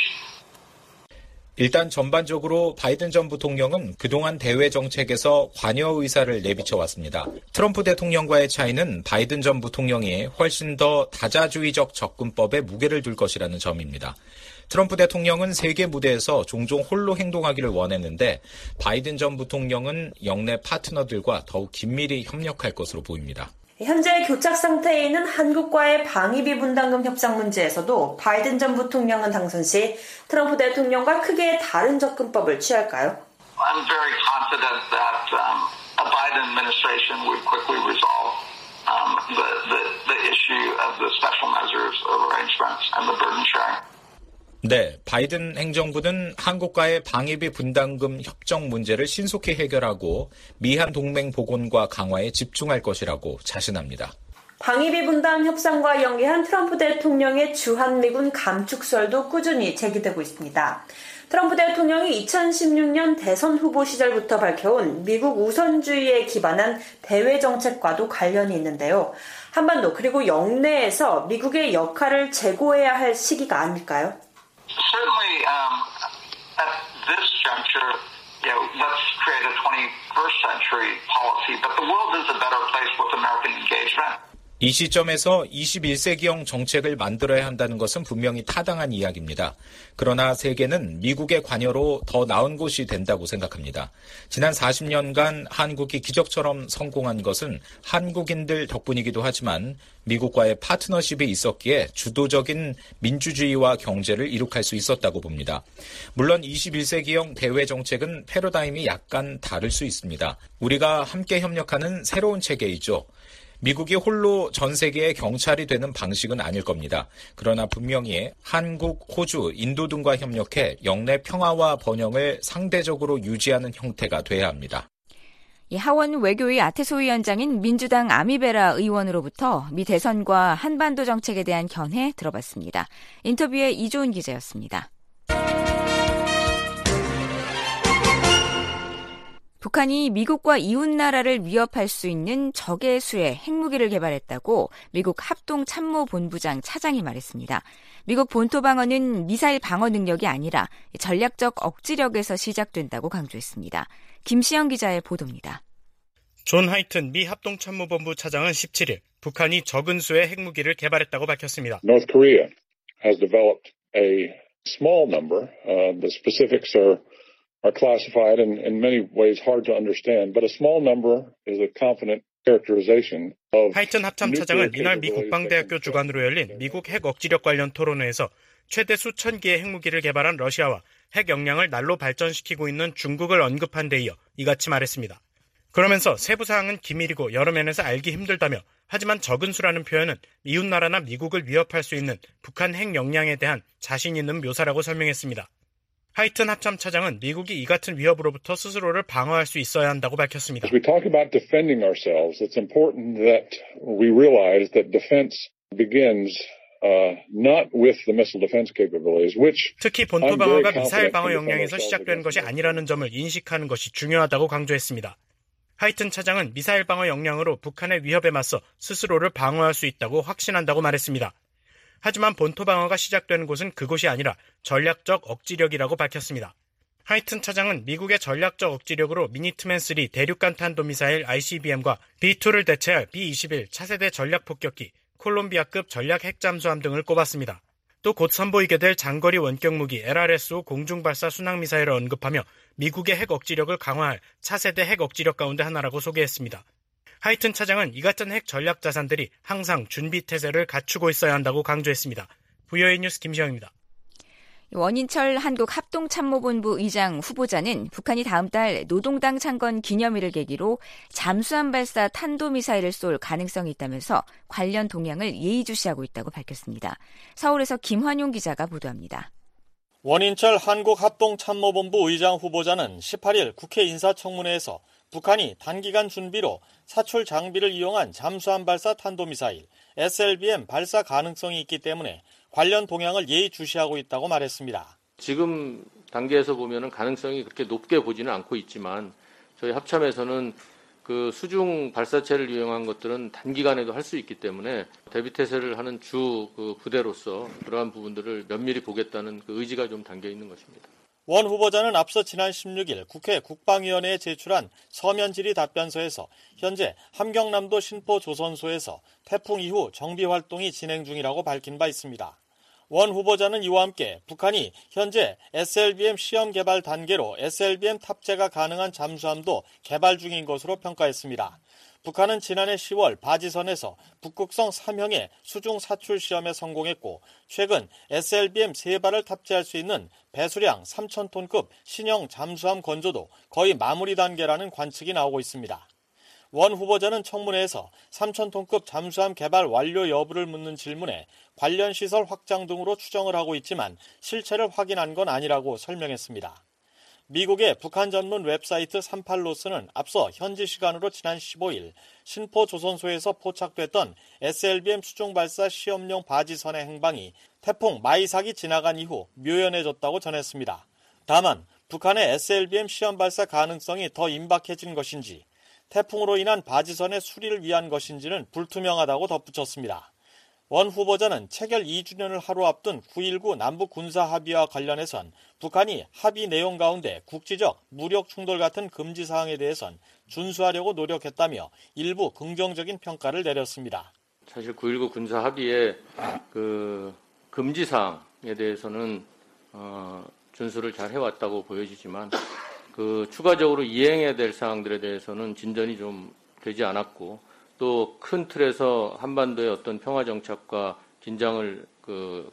일단 전반적으로 바이든 전 부통령은 그동안 대외 정책에서 관여 의사를 내비쳐왔습니다. 트럼프 대통령과의 차이는 바이든 전 부통령이 훨씬 더 다자주의적 접근법에 무게를 둘 것이라는 점입니다. 트럼프 대통령은 세계 무대에서 종종 홀로 행동하기를 원했는데 바이든 전 부통령은 영내 파트너들과 더욱 긴밀히 협력할 것으로 보입니다. 현재 교착 상태에 있는 한국과의 방위비 분담금 협상 문제에서도 바이든 전 부통령은 당선 시 트럼프 대통령과 크게 다른 접근법을 취할까요? I'm very confident that um, a Biden administration would quickly resolve um, the, the, the issue of the special measures arrangements and the burden sharing. 네, 바이든 행정부는 한국과의 방위비 분담금 협정 문제를 신속히 해결하고 미한 동맹 복원과 강화에 집중할 것이라고 자신합니다. 방위비 분담 협상과 연계한 트럼프 대통령의 주한미군 감축설도 꾸준히 제기되고 있습니다. 트럼프 대통령이 이천십육 년 대선 후보 시절부터 밝혀온 미국 우선주의에 기반한 대외 정책과도 관련이 있는데요. 한반도 그리고 영내에서 미국의 역할을 재고해야 할 시기가 아닐까요? Certainly, um, at this juncture, you know, let's create a twenty-first century policy, but the world is a better place with American engagement. 이 시점에서 이십일 세기형 정책을 만들어야 한다는 것은 분명히 타당한 이야기입니다. 그러나 세계는 미국의 관여로 더 나은 곳이 된다고 생각합니다. 지난 사십 년간 한국이 기적처럼 성공한 것은 한국인들 덕분이기도 하지만 미국과의 파트너십이 있었기에 주도적인 민주주의와 경제를 이룩할 수 있었다고 봅니다. 물론 이십일 세기형 대외 정책은 패러다임이 약간 다를 수 있습니다. 우리가 함께 협력하는 새로운 체계이죠. 미국이 홀로 전 세계의 경찰이 되는 방식은 아닐 겁니다. 그러나 분명히 한국, 호주, 인도 등과 협력해 영내 평화와 번영을 상대적으로 유지하는 형태가 돼야 합니다. 하원 외교위 아테소 위원장인 민주당 아미베라 의원으로부터 미 대선과 한반도 정책에 대한 견해 들어봤습니다. 인터뷰에 이조은 기자였습니다. 북한이 미국과 이웃나라를 위협할 수 있는 적의 수의 핵무기를 개발했다고 미국 합동참모본부장 차장이 말했습니다. 미국 본토 방어는 미사일 방어 능력이 아니라 전략적 억지력에서 시작된다고 강조했습니다. 김시영 기자의 보도입니다. 존 하이튼 미 합동참모본부 차장은 십칠일 북한이 적은 수의 핵무기를 개발했다고 밝혔습니다. North Korea has developed a small number. Uh, the specifics are are classified and in many ways hard to understand, but a small number is a confident characterization of. 하이튼 합참 차장은 이날 미 국방대학교 주관으로 열린 미국 핵 억지력 관련 토론회에서 최대 수천 개의 핵무기를 개발한 러시아와 핵 역량을 날로 발전시키고 있는 중국을 언급한 데 이어 이같이 말했습니다. 그러면서 세부 사항은 기밀이고 여러 면에서 알기 힘들다며 하지만 적은 수라는 표현은 이웃나라나 미국을 위협할 수 있는 북한 핵 역량에 대한 자신 있는 묘사라고 설명했습니다. 하이튼 합참 차장은 미국이 이 같은 위협으로부터 스스로를 방어할 수 있어야 한다고 밝혔습니다. As we talk about defending ourselves, it's important that we realize that defense begins uh, not with the missile defense capabilities, which 특히 본토 방어가 미사일 방어 역량에서 시작되는 것이 아니라는 점을 인식하는 것이 중요하다고 강조했습니다. 하이튼 차장은 미사일 방어 역량으로 북한의 위협에 맞서 스스로를 방어할 수 있다고 확신한다고 말했습니다. 하지만 본토 방어가 시작되는 곳은 그곳이 아니라 전략적 억지력이라고 밝혔습니다. 하이튼 차장은 미국의 전략적 억지력으로 미니트맨 삼 대륙간 탄도미사일 아이씨비엠과 비투를 대체할 비 이십일 차세대 전략폭격기, 콜롬비아급 전략 핵잠수함 등을 꼽았습니다. 또 곧 선보이게 될 장거리 원격무기 엘알에스오 공중발사 순항미사일을 언급하며 미국의 핵 억지력을 강화할 차세대 핵 억지력 가운데 하나라고 소개했습니다. 하이튼 차장은 이 같은 핵 전략 자산들이 항상 준비 태세를 갖추고 있어야 한다고 강조했습니다. 브이오에이 뉴스 김시영입니다. 원인철 한국합동참모본부 의장 후보자는 북한이 다음 달 노동당 창건 기념일을 계기로 잠수함 발사 탄도미사일을 쏠 가능성이 있다면서 관련 동향을 예의주시하고 있다고 밝혔습니다. 서울에서 김환용 기자가 보도합니다. 원인철 한국합동참모본부 의장 후보자는 십팔일 국회 인사청문회에서 북한이 단기간 준비로 사출 장비를 이용한 잠수함 발사 탄도미사일 에스엘비엠 발사 가능성이 있기 때문에 관련 동향을 예의주시하고 있다고 말했습니다. 지금 단계에서 보면은 가능성이 그렇게 높게 보지는 않고 있지만 저희 합참에서는 그 수중 발사체를 이용한 것들은 단기간에도 할 수 있기 때문에 대비태세를 하는 주 그 부대로서 그러한 부분들을 면밀히 보겠다는 그 의지가 좀 담겨 있는 것입니다. 원 후보자는 앞서 지난 십육일 국회 국방위원회에 제출한 서면 질의 답변서에서 현재 함경남도 신포조선소에서 태풍 이후 정비 활동이 진행 중이라고 밝힌 바 있습니다. 원 후보자는 이와 함께 북한이 현재 에스엘비엠 시험 개발 단계로 에스엘비엠 탑재가 가능한 잠수함도 개발 중인 것으로 평가했습니다. 북한은 지난해 시월 바지선에서 북극성 삼형의 수중 사출 시험에 성공했고 최근 에스엘비엠 세 발을 탑재할 수 있는 배수량 삼천 톤급 신형 잠수함 건조도 거의 마무리 단계라는 관측이 나오고 있습니다. 원 후보자는 청문회에서 삼천 톤급 잠수함 개발 완료 여부를 묻는 질문에 관련 시설 확장 등으로 추정을 하고 있지만 실체를 확인한 건 아니라고 설명했습니다. 미국의 북한 전문 웹사이트 삼팔로스는 앞서 현지 시간으로 지난 십오일 신포조선소에서 포착됐던 에스엘비엠 수중 발사 시험용 바지선의 행방이 태풍 마이삭이 지나간 이후 묘연해졌다고 전했습니다. 다만 북한의 에스엘비엠 시험 발사 가능성이 더 임박해진 것인지 태풍으로 인한 바지선의 수리를 위한 것인지는 불투명하다고 덧붙였습니다. 원 후보자는 체결 이 주년을 하루 앞둔 구일구 남북 군사 합의와 관련해선 북한이 합의 내용 가운데 국지적 무력 충돌 같은 금지 사항에 대해선 준수하려고 노력했다며 일부 긍정적인 평가를 내렸습니다. 사실 구일구 군사 합의의 그 금지 사항에 대해서는 어, 준수를 잘 해왔다고 보여지지만 그 추가적으로 이행해야 될 사항들에 대해서는 진전이 좀 되지 않았고 또 큰 틀에서 한반도의 어떤 평화 정착과 긴장을 그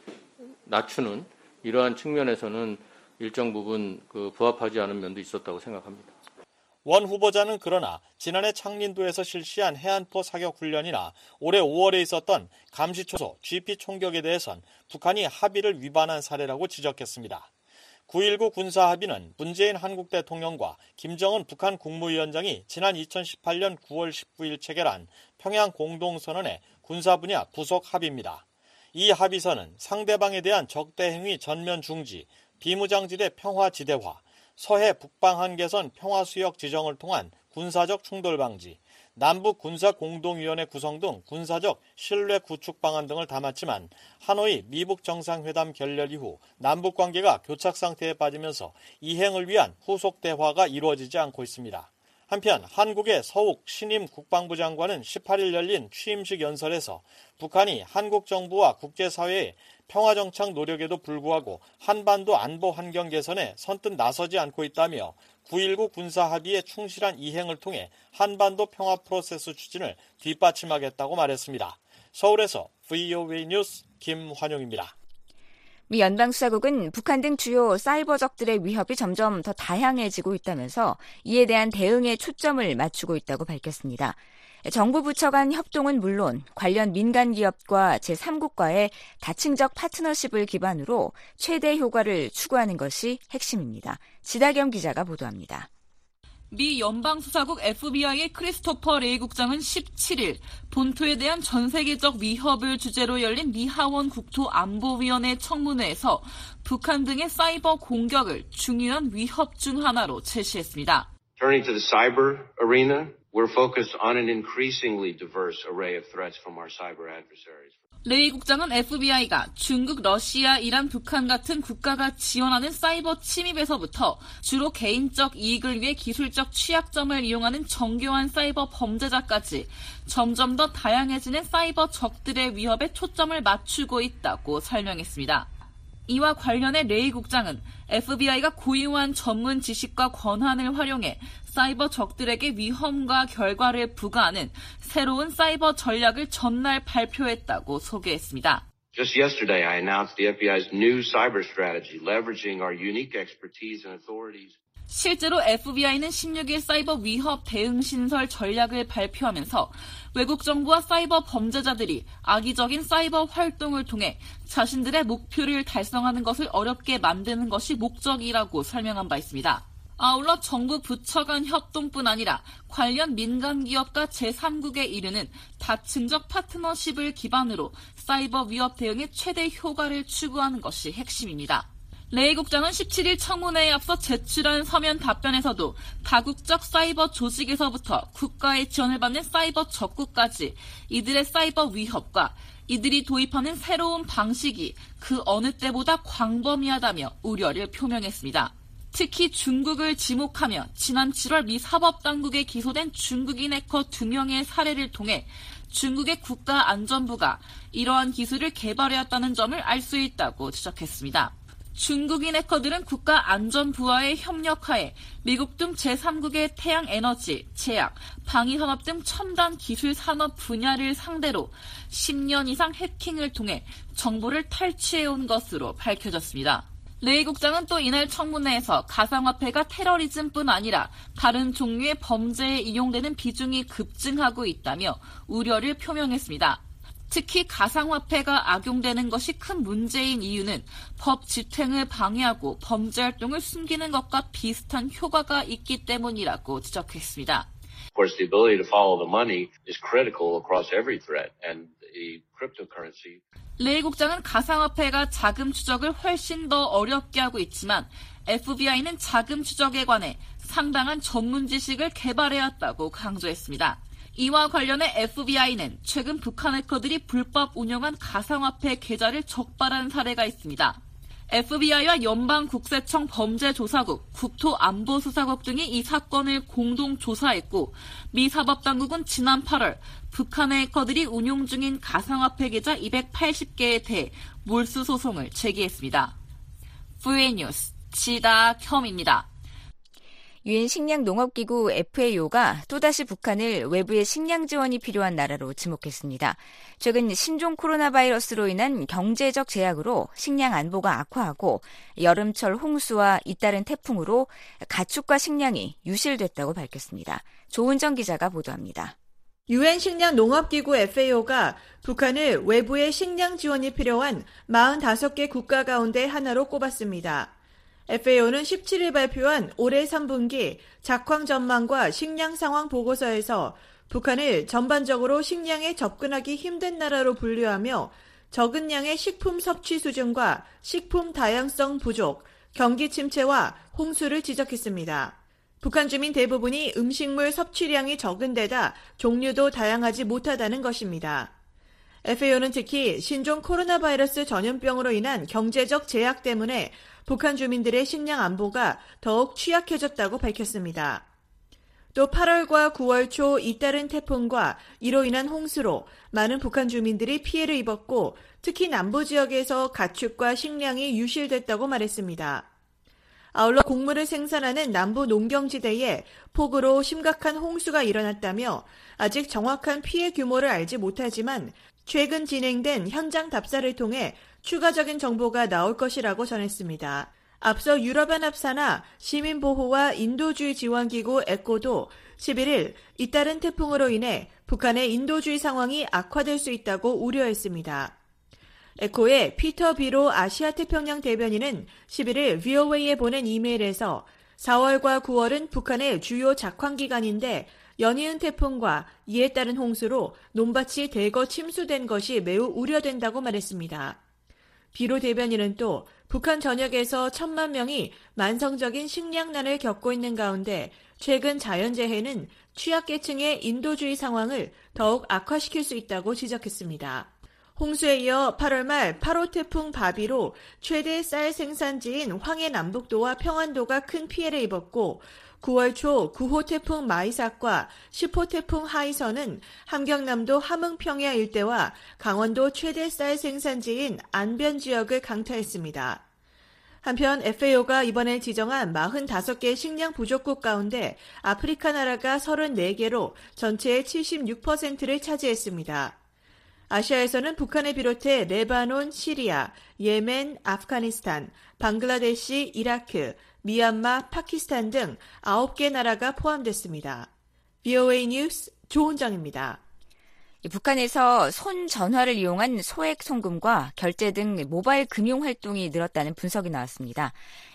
낮추는 이러한 측면에서는 일정 부분 그 부합하지 않은 면도 있었다고 생각합니다. 원 후보자는 그러나 지난해 창린도에서 실시한 해안포 사격 훈련이나 올해 오월에 있었던 감시초소 지피 총격에 대해선 북한이 합의를 위반한 사례라고 지적했습니다. 구일구 군사합의는 문재인 한국 대통령과 김정은 북한 국무위원장이 지난 이천십팔년 구월 십구일 체결한 평양 공동선언의 군사 분야 부속 합의입니다. 이 합의서는 상대방에 대한 적대 행위 전면 중지, 비무장지대 평화 지대화, 서해 북방 한계선 평화수역 지정을 통한 군사적 충돌 방지, 남북 군사공동위원회 구성 등 군사적 신뢰 구축 방안 등을 담았지만 하노이 미북 정상회담 결렬 이후 남북 관계가 교착 상태에 빠지면서 이행을 위한 후속 대화가 이루어지지 않고 있습니다. 한편 한국의 서욱 신임 국방부 장관은 십팔 일 열린 취임식 연설에서 북한이 한국 정부와 국제사회의 평화정착 노력에도 불구하고 한반도 안보 환경 개선에 선뜻 나서지 않고 있다며 구일구 군사합의의 충실한 이행을 통해 한반도 평화 프로세스 추진을 뒷받침하겠다고 말했습니다. 서울에서 브이오에이 뉴스 김환용입니다. 미 연방수사국은 북한 등 주요 사이버적들의 위협이 점점 더 다양해지고 있다면서 이에 대한 대응에 초점을 맞추고 있다고 밝혔습니다. 정부 부처 간 협동은 물론 관련 민간 기업과 제삼국과의 다층적 파트너십을 기반으로 최대 효과를 추구하는 것이 핵심입니다. 지다겸 기자가 보도합니다. 미 연방수사국 에프비아이의 크리스토퍼 레이 국장은 십칠 일 본토에 대한 전 세계적 위협을 주제로 열린 미 하원 국토안보위원회 청문회에서 북한 등의 사이버 공격을 중요한 위협 중 하나로 제시했습니다. Turning to the cyber arena, we're focused on an increasingly diverse array of threats from our cyber adversaries. 레이 국장은 에프비아이가 중국, 러시아, 이란, 북한 같은 국가가 지원하는 사이버 침입에서부터 주로 개인적 이익을 위해 기술적 취약점을 이용하는 정교한 사이버 범죄자까지 점점 더 다양해지는 사이버 적들의 위협에 초점을 맞추고 있다고 설명했습니다. 이와 관련해 레이 국장은 에프비아이가 고유한 전문 지식과 권한을 활용해 사이버 적들에게 위험과 결과를 부과하는 새로운 사이버 전략을 전날 발표했다고 소개했습니다. Just yesterday, I announced the 에프비아이's new cyber strategy, leveraging our unique expertise and authorities. 실제로 에프비아이는 십육 일 사이버 위협 대응 신설 전략을 발표하면서 외국 정부와 사이버 범죄자들이 악의적인 사이버 활동을 통해 자신들의 목표를 달성하는 것을 어렵게 만드는 것이 목적이라고 설명한 바 있습니다. 아울러 정부 부처 간 협동뿐 아니라 관련 민간 기업과 제삼국에 이르는 다층적 파트너십을 기반으로 사이버 위협 대응의 최대 효과를 추구하는 것이 핵심입니다. 레이 국장은 십칠 일 청문회에 앞서 제출한 서면 답변에서도 다국적 사이버 조직에서부터 국가의 지원을 받는 사이버 적국까지 이들의 사이버 위협과 이들이 도입하는 새로운 방식이 그 어느 때보다 광범위하다며 우려를 표명했습니다. 특히 중국을 지목하며 지난 칠월 미 사법당국에 기소된 중국인 해커 두 명의 사례를 통해 중국의 국가안전부가 이러한 기술을 개발해왔다는 점을 알 수 있다고 지적했습니다. 중국인 해커들은 국가안전부와의 협력하에 미국 등 제삼국의 태양에너지, 제약, 방위산업 등 첨단 기술 산업 분야를 상대로 십 년 이상 해킹을 통해 정보를 탈취해온 것으로 밝혀졌습니다. 레이 국장은 또 이날 청문회에서 가상화폐가 테러리즘뿐 아니라 다른 종류의 범죄에 이용되는 비중이 급증하고 있다며 우려를 표명했습니다. 특히 가상화폐가 악용되는 것이 큰 문제인 이유는 법 집행을 방해하고 범죄 활동을 숨기는 것과 비슷한 효과가 있기 때문이라고 지적했습니다. Of course, the ability to follow the money is critical across every threat, and the cryptocurrency. 레이 국장은 가상화폐가 자금 추적을 훨씬 더 어렵게 하고 있지만 에프비아이는 자금 추적에 관해 상당한 전문 지식을 개발해왔다고 강조했습니다. 이와 관련해 에프비아이는 최근 북한 해커들이 불법 운영한 가상화폐 계좌를 적발한 사례가 있습니다. 에프비아이와 연방국세청 범죄조사국, 국토안보수사국 등이 이 사건을 공동 조사했고 미 사법당국은 지난 팔월 북한의 해커들이 운용 중인 가상화폐 계좌 이백팔십 개에 대해 몰수 소송을 제기했습니다. 브이오에이 뉴스 지다겸입니다. 유엔 식량농업기구 에프에이오가 또다시 북한을 외부의 식량 지원이 필요한 나라로 지목했습니다. 최근 신종 코로나 바이러스로 인한 경제적 제약으로 식량 안보가 악화하고 여름철 홍수와 잇따른 태풍으로 가축과 식량이 유실됐다고 밝혔습니다. 조은정 기자가 보도합니다. 유엔 식량농업기구 에프에이오가 북한을 외부의 식량 지원이 필요한 사십오 개 국가 가운데 하나로 꼽았습니다. 에프에이오는 십칠 일 발표한 올해 삼 분기 작황 전망과 식량 상황 보고서에서 북한을 전반적으로 식량에 접근하기 힘든 나라로 분류하며 적은 양의 식품 섭취 수준과 식품 다양성 부족, 경기 침체와 홍수를 지적했습니다. 북한 주민 대부분이 음식물 섭취량이 적은 데다 종류도 다양하지 못하다는 것입니다. 에프에이오는 특히 신종 코로나 바이러스 전염병으로 인한 경제적 제약 때문에 북한 주민들의 식량 안보가 더욱 취약해졌다고 밝혔습니다. 또 팔월과 구월 초 잇따른 태풍과 이로 인한 홍수로 많은 북한 주민들이 피해를 입었고 특히 남부 지역에서 가축과 식량이 유실됐다고 말했습니다. 아울러 곡물을 생산하는 남부 농경지대에 폭우로 심각한 홍수가 일어났다며 아직 정확한 피해 규모를 알지 못하지만 최근 진행된 현장 답사를 통해 추가적인 정보가 나올 것이라고 전했습니다. 앞서 유럽연합 산하 시민보호와 인도주의 지원기구 에코도 십일일 잇따른 태풍으로 인해 북한의 인도주의 상황이 악화될 수 있다고 우려했습니다. 에코의 피터 비로 아시아태평양 대변인은 십일일 브이오에이에 보낸 이메일에서 사월과 구월은 북한의 주요 작황기간인데 연이은 태풍과 이에 따른 홍수로 논밭이 대거 침수된 것이 매우 우려된다고 말했습니다. 비로 대변인은 또 북한 전역에서 천만 명이 만성적인 식량난을 겪고 있는 가운데 최근 자연재해는 취약계층의 인도주의 상황을 더욱 악화시킬 수 있다고 지적했습니다. 홍수에 이어 팔월 말 팔 호 태풍 바비로 최대 쌀 생산지인 황해 남북도와 평안도가 큰 피해를 입었고 구월 초 구 호 태풍 마이삭과 십 호 태풍 하이선은 함경남도 함흥평야 일대와 강원도 최대 쌀 생산지인 안변 지역을 강타했습니다. 한편 에프에이오가 이번에 지정한 사십오 개 식량 부족국 가운데 아프리카 나라가 서른네 개로 전체의 칠십육 퍼센트를 차지했습니다. 아시아에서는 북한을 비롯해 레바논, 시리아, 예멘, 아프가니스탄, 방글라데시, 이라크, 미얀마, 파키스탄 등 아홉 개 나라가 포함됐습니다. 브이오에이 뉴스 조은정입니다. 북한에서 손 전화를 이용한 소액 송금과 결제 등 모바일 금융 활동이 늘었다는 분석이 나왔습니다.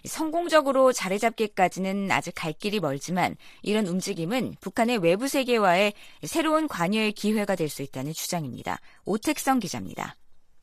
성공적으로 자리 잡기까지는 아직 갈 길이 멀지만 이런 움직임은 북한의 외부 세계와의 새로운 관여의 기회가 될 수 있다는 주장입니다. 오택성 기자입니다.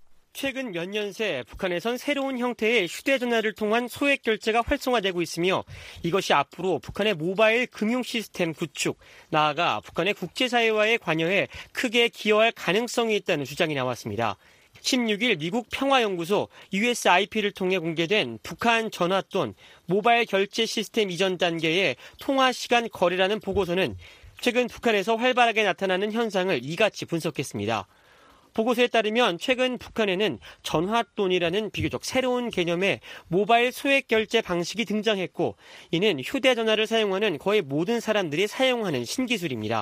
최근 몇 년 새 북한에선 새로운 형태의 휴대전화를 통한 소액 결제가 활성화되고 있으며 이것이 앞으로 북한의 모바일 금융 시스템 구축, 나아가 북한의 국제사회와의 관여에 크게 기여할 가능성이 있다는 주장이 나왔습니다. 십육일 미국 평화연구소 유에스아이피를 통해 공개된 북한 전화돈 모바일 결제 시스템 이전 단계의 통화시간 거래라는 보고서는 최근 북한에서 활발하게 나타나는 현상을 이같이 분석했습니다. 보고서에 따르면 최근 북한에는 전화돈이라는 비교적 새로운 개념의 모바일 소액 결제 방식이 등장했고 이는 휴대전화를 사용하는 거의 모든 사람들이 사용하는 신기술입니다.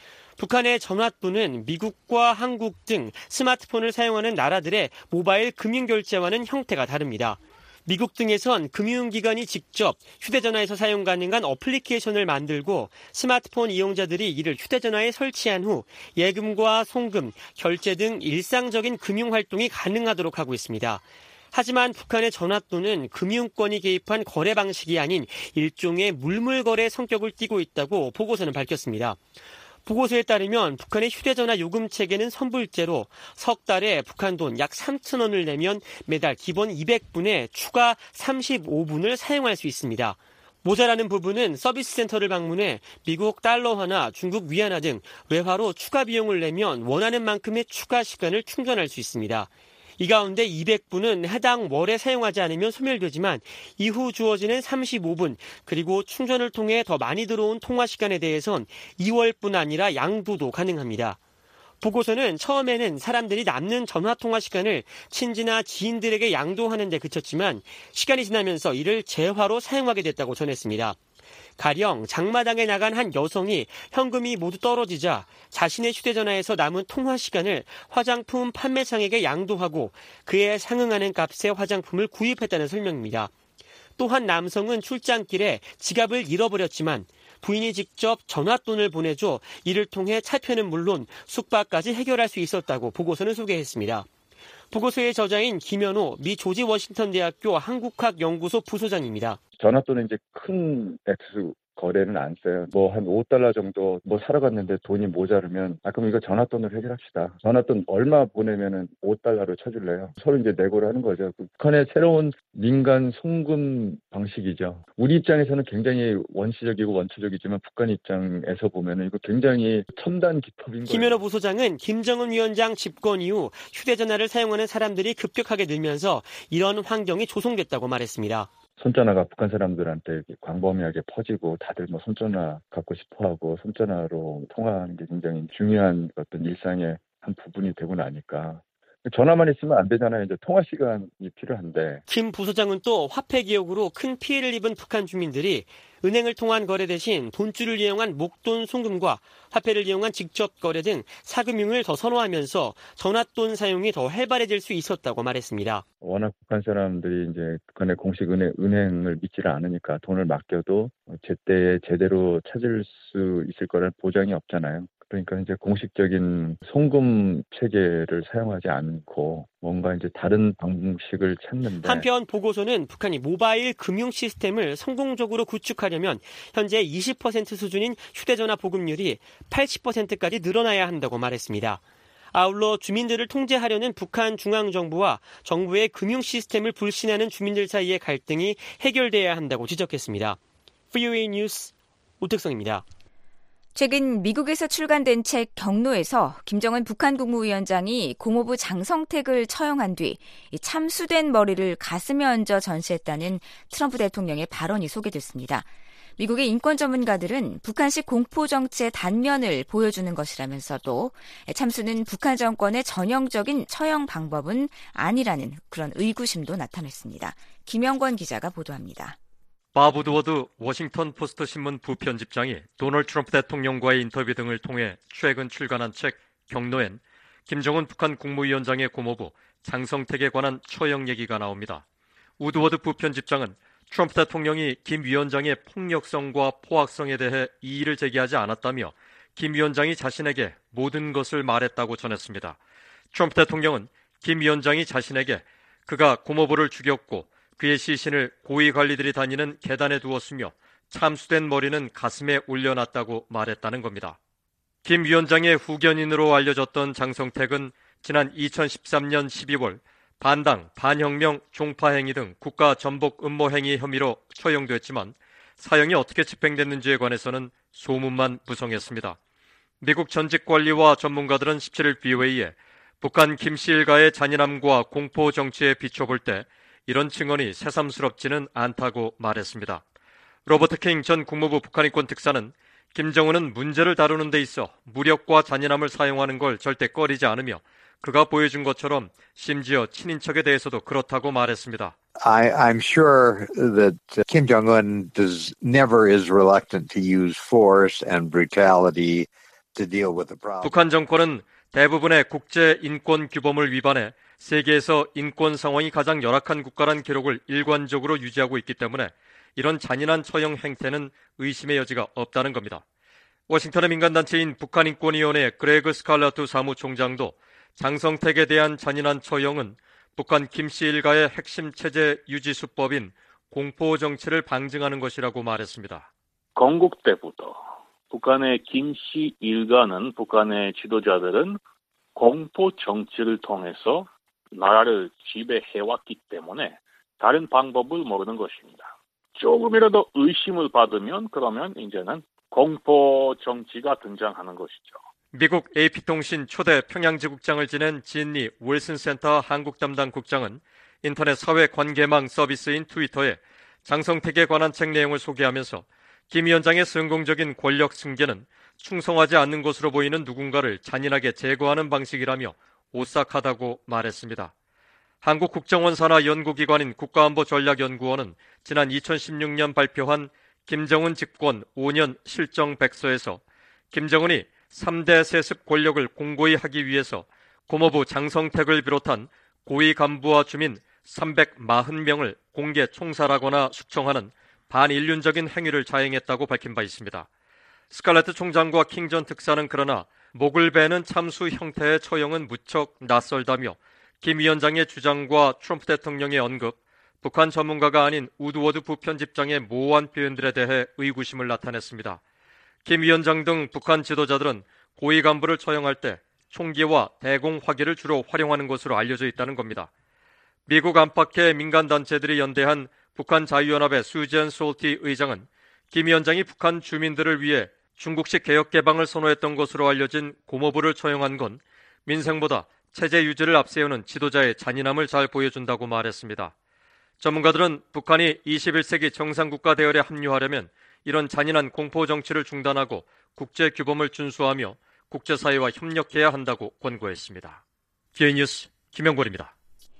북한의 전화돈은 미국과 한국 등 스마트폰을 사용하는 나라들의 모바일 금융결제와는 형태가 다릅니다. 미국 등에선 금융기관이 직접 휴대전화에서 사용 가능한 어플리케이션을 만들고 스마트폰 이용자들이 이를 휴대전화에 설치한 후 예금과 송금, 결제 등 일상적인 금융활동이 가능하도록 하고 있습니다. 하지만 북한의 전화돈은 금융권이 개입한 거래 방식이 아닌 일종의 물물거래 성격을 띠고 있다고 보고서는 밝혔습니다. 보고서에 따르면 북한의 휴대전화 요금체계는 선불제로 석 달에 북한 돈 약 삼천 원을 내면 매달 기본 이백 분에 추가 삼십오 분을 사용할 수 있습니다. 모자라는 부분은 서비스 센터를 방문해 미국 달러화나 중국 위안화 등 외화로 추가 비용을 내면 원하는 만큼의 추가 시간을 충전할 수 있습니다. 이 가운데 이백 분은 해당 월에 사용하지 않으면 소멸되지만 이후 주어지는 삼십오 분 그리고 충전을 통해 더 많이 들어온 통화 시간에 대해선 이 월뿐 아니라 양도도 가능합니다. 보고서는 처음에는 사람들이 남는 전화통화 시간을 친지나 지인들에게 양도하는 데 그쳤지만 시간이 지나면서 이를 재화로 사용하게 됐다고 전했습니다. 가령 장마당에 나간 한 여성이 현금이 모두 떨어지자 자신의 휴대전화에서 남은 통화 시간을 화장품 판매상에게 양도하고 그에 상응하는 값의 화장품을 구입했다는 설명입니다. 또 한 남성은 출장길에 지갑을 잃어버렸지만 부인이 직접 전화돈을 보내줘 이를 통해 차표는 물론 숙박까지 해결할 수 있었다고 보고서는 소개했습니다. 보고서의 저자인 김현호 미 조지 워싱턴 대학교 한국학 연구소 부소장입니다. 전화돈은 이제 큰 액수 거래는 안 써요. 뭐 한 오 달러 정도 뭐 사러 갔는데 돈이 모자르면 아 그럼 이거 전화돈으로 해결합시다. 전화돈 얼마 보내면은 오 달러로 쳐줄래요. 서로 이제 내고를 하는 거죠. 북한의 새로운 민간 송금 방식이죠. 우리 입장에서는 굉장히 원시적이고 원초적이지만 북한 입장에서 보면은 이거 굉장히 첨단 기법인 거예요. 김현호 부소장은 김정은 위원장 집권 이후 휴대전화를 사용하는 사람들이 급격하게 늘면서 이런 환경이 조성됐다고 말했습니다. 손전화가 북한 사람들한테 광범위하게 퍼지고 다들 뭐 손전화 갖고 싶어하고 손전화로 통화하는 게 굉장히 중요한 어떤 일상의 한 부분이 되고 나니까 전화만 있으면 안 되잖아요. 이제 통화 시간이 필요한데. 김 부소장은 또 화폐 기억으로 큰 피해를 입은 북한 주민들이 은행을 통한 거래 대신 돈줄을 이용한 목돈 송금과 화폐를 이용한 직접 거래 등 사금융을 더 선호하면서 전화돈 사용이 더 활발해질 수 있었다고 말했습니다. 워낙 북한 사람들이 이제 북한의 공식 은행, 은행을 믿지를 않으니까 돈을 맡겨도 제때에 제대로 찾을 수 있을 거라는 보장이 없잖아요. 그러니까 이제 공식적인 송금 체계를 사용하지 않고 뭔가 이제 다른 방식을 찾는데. 한편 보고서는 북한이 모바일 금융 시스템을 성공적으로 구축하려면 현재 이십 퍼센트 수준인 휴대전화 보급률이 팔십 퍼센트까지 늘어나야 한다고 말했습니다. 아울러 주민들을 통제하려는 북한 중앙정부와 정부의 금융 시스템을 불신하는 주민들 사이의 갈등이 해결돼야 한다고 지적했습니다. 브이오에이 뉴스 오택성입니다. 최근 미국에서 출간된 책 경로에서 김정은 북한 국무위원장이 국무부 장성택을 처형한 뒤 참수된 머리를 가슴에 얹어 전시했다는 트럼프 대통령의 발언이 소개됐습니다. 미국의 인권 전문가들은 북한식 공포 정치의 단면을 보여주는 것이라면서도 참수는 북한 정권의 전형적인 처형 방법은 아니라는 그런 의구심도 나타냈습니다. 김영권 기자가 보도합니다. 밥 우드워드 워싱턴 포스트 신문 부편집장이 도널드 트럼프 대통령과의 인터뷰 등을 통해 최근 출간한 책 경로엔 김정은 북한 국무위원장의 고모부 장성택에 관한 처형 얘기가 나옵니다. 우드워드 부편집장은 트럼프 대통령이 김 위원장의 폭력성과 포악성에 대해 이의를 제기하지 않았다며 김 위원장이 자신에게 모든 것을 말했다고 전했습니다. 트럼프 대통령은 김 위원장이 자신에게 그가 고모부를 죽였고 그의 시신을 고위 관리들이 다니는 계단에 두었으며 참수된 머리는 가슴에 올려놨다고 말했다는 겁니다. 김 위원장의 후견인으로 알려졌던 장성택은 지난 이천십삼 년 십이월 반당, 반혁명, 종파행위 등 국가 전복 음모 행위 혐의로 처형됐지만 사형이 어떻게 집행됐는지에 관해서는 소문만 무성했습니다. 미국 전직 관리와 전문가들은 십칠 일 브이오에이에 북한 김씨 일가의 잔인함과 공포 정치에 비춰볼 때 이런 증언이 새삼스럽지는 않다고 말했습니다. 로버트 킹 전 국무부 북한인권 특사는 김정은은 문제를 다루는 데 있어 무력과 잔인함을 사용하는 걸 절대 꺼리지 않으며 그가 보여준 것처럼 심지어 친인척에 대해서도 그렇다고 말했습니다. I, I'm sure that Kim Jong-un does never is reluctant to use force and brutality to deal with the problem. 북한 정권은 대부분의 국제 인권 규범을 위반해 세계에서 인권 상황이 가장 열악한 국가란 기록을 일관적으로 유지하고 있기 때문에 이런 잔인한 처형 행태는 의심의 여지가 없다는 겁니다. 워싱턴의 민간단체인 북한인권위원회 그레그 스칼라투 사무총장도 장성택에 대한 잔인한 처형은 북한 김씨 일가의 핵심 체제 유지 수법인 공포 정치를 방증하는 것이라고 말했습니다. 건국 때부터 북한의 김씨 일가는 북한의 지도자들은 공포 정치를 통해서 나라를 지배해왔기 때문에 다른 방법을 모르는 것입니다. 조금이라도 의심을 받으면 그러면 이제는 공포 정치가 등장하는 것이죠. 미국 에이피통신 초대 평양지국장을 지낸 진리 윌슨 센터 한국 담당 국장은 인터넷 사회관계망 서비스인 트위터에 장성택에 관한 책 내용을 소개하면서 김 위원장의 성공적인 권력 승계는 충성하지 않는 것으로 보이는 누군가를 잔인하게 제거하는 방식이라며 오싹하다고 말했습니다. 한국국정원산하연구기관인 국가안보전략연구원은 지난 이천십육 년 발표한 김정은 집권 오 년 실정백서에서 김정은이 삼 대 세습 권력을 공고히 하기 위해서 고모부 장성택을 비롯한 고위 간부와 주민 삼백사십 명을 공개 총살하거나 숙청하는 반인륜적인 행위를 자행했다고 밝힌 바 있습니다. 스칼레트 총장과 킹 전 특사는 그러나 목을 베는 참수 형태의 처형은 무척 낯설다며 김 위원장의 주장과 트럼프 대통령의 언급, 북한 전문가가 아닌 우드워드 부편집장의 모호한 표현들에 대해 의구심을 나타냈습니다. 김 위원장 등 북한 지도자들은 고위 간부를 처형할 때 총기와 대공 화기를 주로 활용하는 것으로 알려져 있다는 겁니다. 미국 안팎의 민간단체들이 연대한 북한 자유연합의 수지엔 솔티 의장은 김 위원장이 북한 주민들을 위해 중국식 개혁 개방을 선호했던 것으로 알려진 고모부를 처형한 건 민생보다 체제 유지를 앞세우는 지도자의 잔인함을 잘 보여준다고 말했습니다. 전문가들은 북한이 이십일 세기 정상국가 대열에 합류하려면 이런 잔인한 공포 정치를 중단하고 국제 규범을 준수하며 국제사회와 협력해야 한다고 권고했습니다. 비오이 뉴스 김영걸입니다.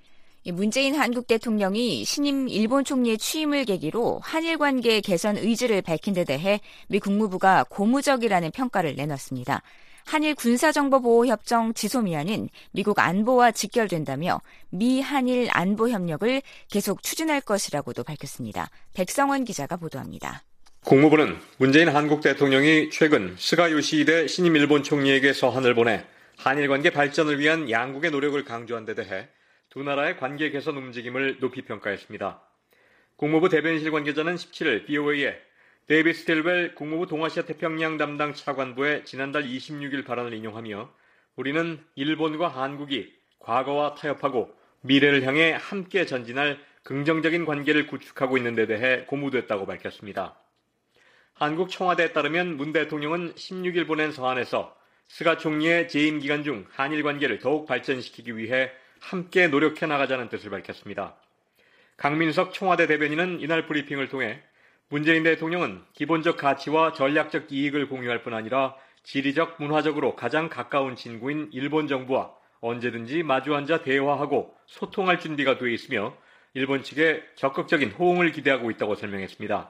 문재인 한국 대통령이 신임 일본 총리의 취임을 계기로 한일 관계 개선 의지를 밝힌 데 대해 미 국무부가 고무적이라는 평가를 내놨습니다. 한일 군사정보보호협정 지소미아는 미국 안보와 직결된다며 미 한일 안보협력을 계속 추진할 것이라고도 밝혔습니다. 백성원 기자가 보도합니다. 국무부는 문재인 한국 대통령이 최근 스가 요시히데 신임 일본 총리에게 서한을 보내 한일 관계 발전을 위한 양국의 노력을 강조한 데 대해 두 나라의 관계 개선 움직임을 높이 평가했습니다. 국무부 대변인실 관계자는 십칠일 비오에이에 데이빗 스틸웰 국무부 동아시아 태평양 담당 차관부의 지난달 이십육일 발언을 인용하며 우리는 일본과 한국이 과거와 타협하고 미래를 향해 함께 전진할 긍정적인 관계를 구축하고 있는 데 대해 고무됐다고 밝혔습니다. 한국 청와대에 따르면 문 대통령은 십육일 보낸 서한에서 스가 총리의 재임 기간 중 한일 관계를 더욱 발전시키기 위해 함께 노력해 나가자는 뜻을 밝혔습니다. 강민석 청와대 대변인은 이날 브리핑을 통해 문재인 대통령은 기본적 가치와 전략적 이익을 공유할 뿐 아니라 지리적, 문화적으로 가장 가까운 친구인 일본 정부와 언제든지 마주 앉아 대화하고 소통할 준비가 돼 있으며 일본 측에 적극적인 호응을 기대하고 있다고 설명했습니다.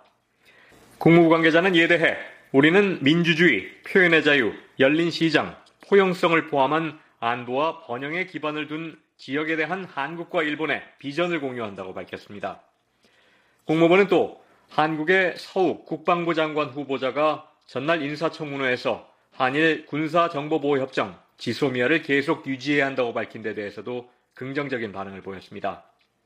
국무부 관계자는 이에 대해 우리는 민주주의, 표현의 자유, 열린 시장, 포용성을 포함한 안보와 번영의 기반을 둔 지역에 대한 한국과 일본의 비전을 공유한다고 밝혔습니다. 국무부는 또 한국의 서욱 국방부 장관 후보자가 전날 인사청문회에서 한일 군사정보보호협정 지소미아를 계속 유지해야 한다고 밝힌 데 대해서도 긍정적인 반응을 보였습니다.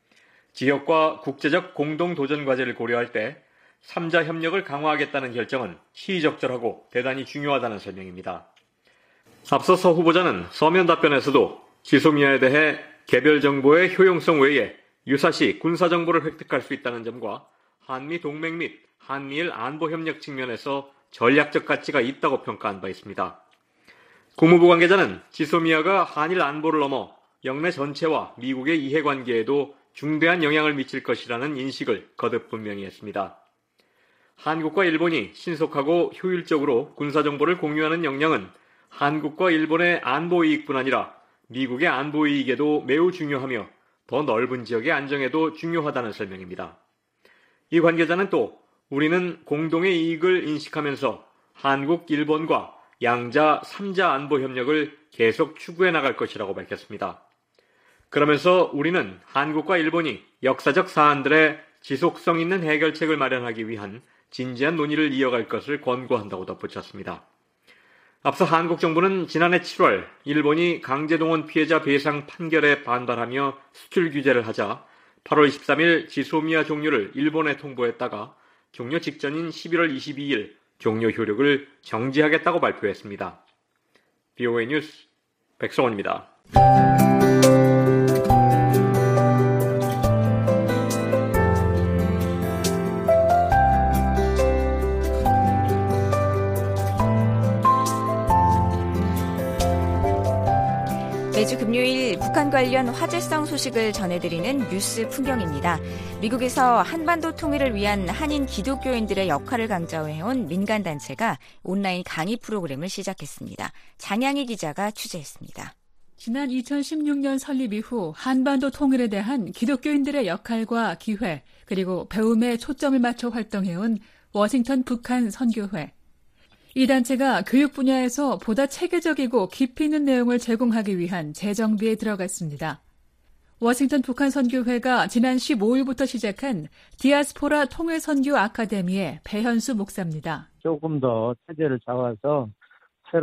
지역과 국제적 공동도전 과제를 고려할 때 삼자 협력을 강화하겠다는 결정은 시의적절하고 대단히 중요하다는 설명입니다. 앞서 서 후보자는 서면 답변에서도 지소미아에 대해 개별 정보의 효용성 외에 유사시 군사정보를 획득할 수 있다는 점과 한미 동맹 및 한미일 안보협력 측면에서 전략적 가치가 있다고 평가한 바 있습니다. 국무부 관계자는 지소미아가 한일 안보를 넘어 영내 전체와 미국의 이해관계에도 중대한 영향을 미칠 것이라는 인식을 거듭 분명히 했습니다. 한국과 일본이 신속하고 효율적으로 군사정보를 공유하는 역량은 한국과 일본의 안보이익뿐 아니라 미국의 안보이익에도 매우 중요하며 더 넓은 지역의 안정에도 중요하다는 설명입니다. 이 관계자는 또 우리는 공동의 이익을 인식하면서 한국, 일본과 양자, 삼자 안보 협력을 계속 추구해 나갈 것이라고 밝혔습니다. 그러면서 우리는 한국과 일본이 역사적 사안들의 지속성 있는 해결책을 마련하기 위한 진지한 논의를 이어갈 것을 권고한다고 덧붙였습니다. 앞서 한국 정부는 지난해 칠월 일본이 강제동원 피해자 배상 판결에 반발하며 수출 규제를 하자 팔월 이십삼일 지소미아 종료를 일본에 통보했다가 종료 직전인 십일월 이십이일 종료 효력을 정지하겠다고 발표했습니다. 비오에이 뉴스 백성원입니다. 매주 금요일 북한 관련 화제성 소식을 전해드리는 뉴스 풍경입니다. 미국에서 한반도 통일을 위한 한인 기독교인들의 역할을 강조해온 민간단체가 온라인 강의 프로그램을 시작했습니다. 장양희 기자가 취재했습니다. 지난 이천십육년 설립 이후 한반도 통일에 대한 기독교인들의 역할과 기회, 그리고 배움에 초점을 맞춰 활동해온 워싱턴 북한 선교회. 이 단체가 교육 분야에서 보다 체계적이고 깊이 있는 내용을 제공하기 위한 재정비에 들어갔습니다. 워싱턴 북한 선교회가 지난 십오일부터 시작한 디아스포라 통일선교 아카데미의 배현수 목사입니다. 조금 더 체제를 잡아서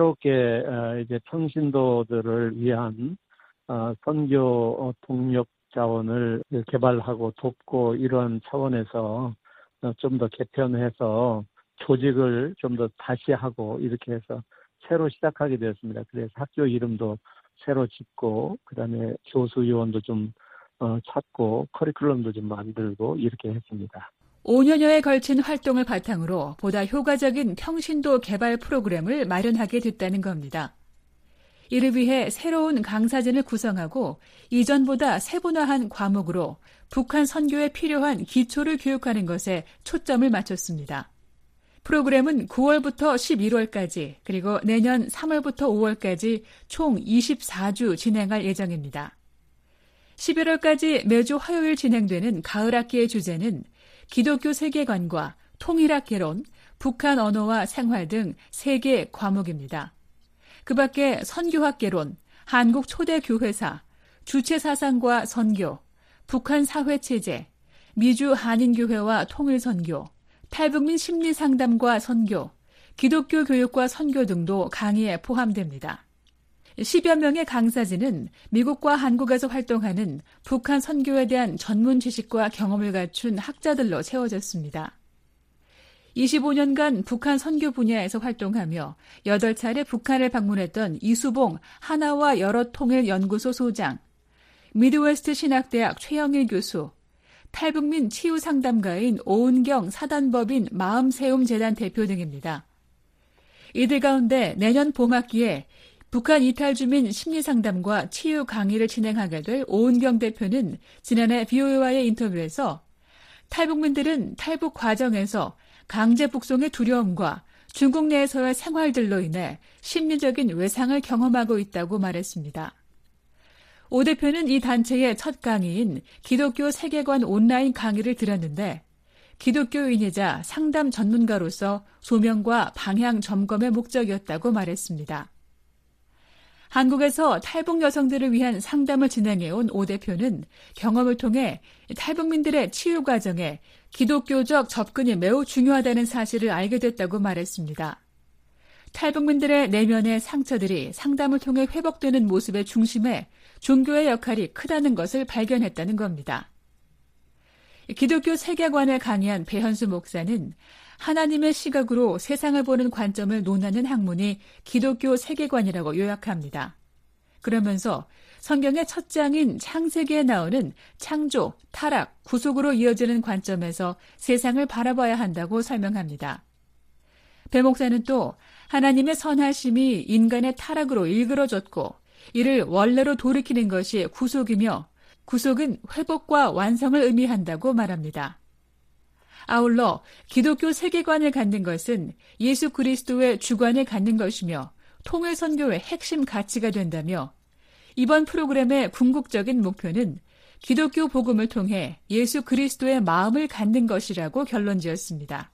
새롭게 이제 평신도들을 위한 선교 동력 자원을 개발하고 돕고 이런 차원에서 좀 더 개편해서 조직을 좀 더 다시 하고 이렇게 해서 새로 시작하게 되었습니다. 그래서 학교 이름도 새로 짓고 그다음에 교수 요원도 좀 어, 찾고 커리큘럼도 좀 만들고 이렇게 했습니다. 오 년여에 걸친 활동을 바탕으로 보다 효과적인 평신도 개발 프로그램을 마련하게 됐다는 겁니다. 이를 위해 새로운 강사진을 구성하고 이전보다 세분화한 과목으로 북한 선교에 필요한 기초를 교육하는 것에 초점을 맞췄습니다. 프로그램은 구월부터 십일월까지 그리고 내년 삼월부터 오월까지 총 이십사 주 진행할 예정입니다. 십일월까지 매주 화요일 진행되는 가을학기의 주제는 기독교 세계관과 통일학 개론, 북한 언어와 생활 등 세 개 과목입니다. 그 밖에 선교학 개론, 한국 초대 교회사, 주체 사상과 선교, 북한 사회 체제, 미주 한인교회와 통일 선교, 탈북민 심리 상담과 선교, 기독교 교육과 선교 등도 강의에 포함됩니다. 십여 명의 강사진은 미국과 한국에서 활동하는 북한 선교에 대한 전문 지식과 경험을 갖춘 학자들로 채워졌습니다. 이십오 년간 북한 선교 분야에서 활동하며 여덟 차례 북한을 방문했던 이수봉 하나와 여러통일연구소 소장, 미드웨스트 신학대학 최영일 교수, 탈북민 치유상담가인 오은경 사단법인 마음세움재단 대표 등입니다. 이들 가운데 내년 봄학기에 북한 이탈주민 심리상담과 치유 강의를 진행하게 될 오은경 대표는 지난해 비오에이와의 인터뷰에서 탈북민들은 탈북 과정에서 강제 북송의 두려움과 중국 내에서의 생활들로 인해 심리적인 외상을 경험하고 있다고 말했습니다. 오 대표는 이 단체의 첫 강의인 기독교 세계관 온라인 강의를 들었는데 기독교인이자 상담 전문가로서 소명과 방향 점검의 목적이었다고 말했습니다. 한국에서 탈북 여성들을 위한 상담을 진행해온 오 대표는 경험을 통해 탈북민들의 치유 과정에 기독교적 접근이 매우 중요하다는 사실을 알게 됐다고 말했습니다. 탈북민들의 내면의 상처들이 상담을 통해 회복되는 모습의 중심에 종교의 역할이 크다는 것을 발견했다는 겁니다. 기독교 세계관을 강의한 배현수 목사는 하나님의 시각으로 세상을 보는 관점을 논하는 학문이 기독교 세계관이라고 요약합니다. 그러면서 성경의 첫 장인 창세기에 나오는 창조, 타락, 구속으로 이어지는 관점에서 세상을 바라봐야 한다고 설명합니다. 배 목사는 또 하나님의 선하심이 인간의 타락으로 일그러졌고 이를 원래로 돌이키는 것이 구속이며 구속은 회복과 완성을 의미한다고 말합니다. 아울러 기독교 세계관을 갖는 것은 예수 그리스도의 주관을 갖는 것이며 통일 선교의 핵심 가치가 된다며 이번 프로그램의 궁극적인 목표는 기독교 복음을 통해 예수 그리스도의 마음을 갖는 것이라고 결론지었습니다.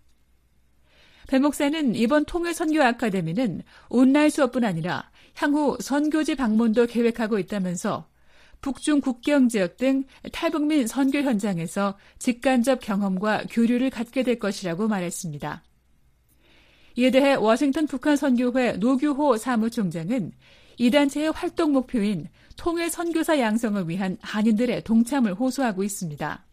배 목사는 이번 통일 선교 아카데미는 온라인 수업뿐 아니라 향후 선교지 방문도 계획하고 있다면서 북중 국경 지역 등 탈북민 선교 현장에서 직간접 경험과 교류를 갖게 될 것이라고 말했습니다. 이에 대해 워싱턴 북한 선교회 노규호 사무총장은 이 단체의 활동 목표인 통일 선교사 양성을 위한 한인들의 동참을 호소하고 있습니다.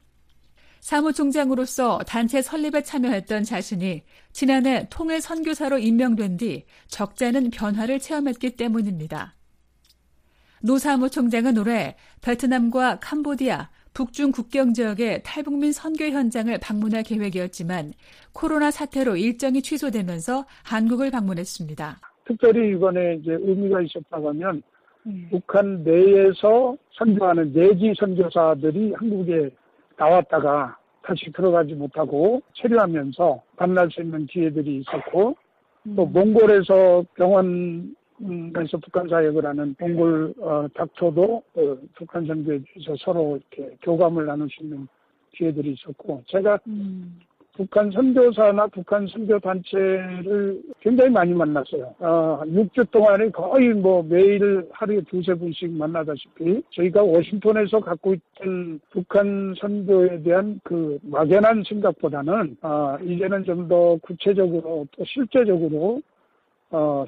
사무총장으로서 단체 설립에 참여했던 자신이 지난해 통일 선교사로 임명된 뒤 적잖은 변화를 체험했기 때문입니다. 노 사무총장은 올해 베트남과 캄보디아, 북중 국경 지역의 탈북민 선교 현장을 방문할 계획이었지만 코로나 사태로 일정이 취소되면서 한국을 방문했습니다. 특별히 이번에 이제 의미가 있었다고 하면 음. 북한 내에서 선교하는 내지 선교사들이 한국에 나왔다가 다시 들어가지 못하고 체류하면서 만날 수 있는 기회들이 있었고 음. 또 몽골에서 병원 그래서 북한 사역을 하는 몽골 어, 닥터도 어, 북한 선교에 대해서 서로 이렇게 교감을 나눌 수 있는 기회들이 있었고 제가 음. 북한 선교사나 북한 선교 단체를 굉장히 많이 만났어요. 어, 육 주 동안에 거의 뭐 매일 하루에 두세 분씩 만나다시피 저희가 워싱턴에서 갖고 있던 북한 선교에 대한 그 막연한 생각보다는 어, 이제는 좀 더 구체적으로 또 실제적으로 어,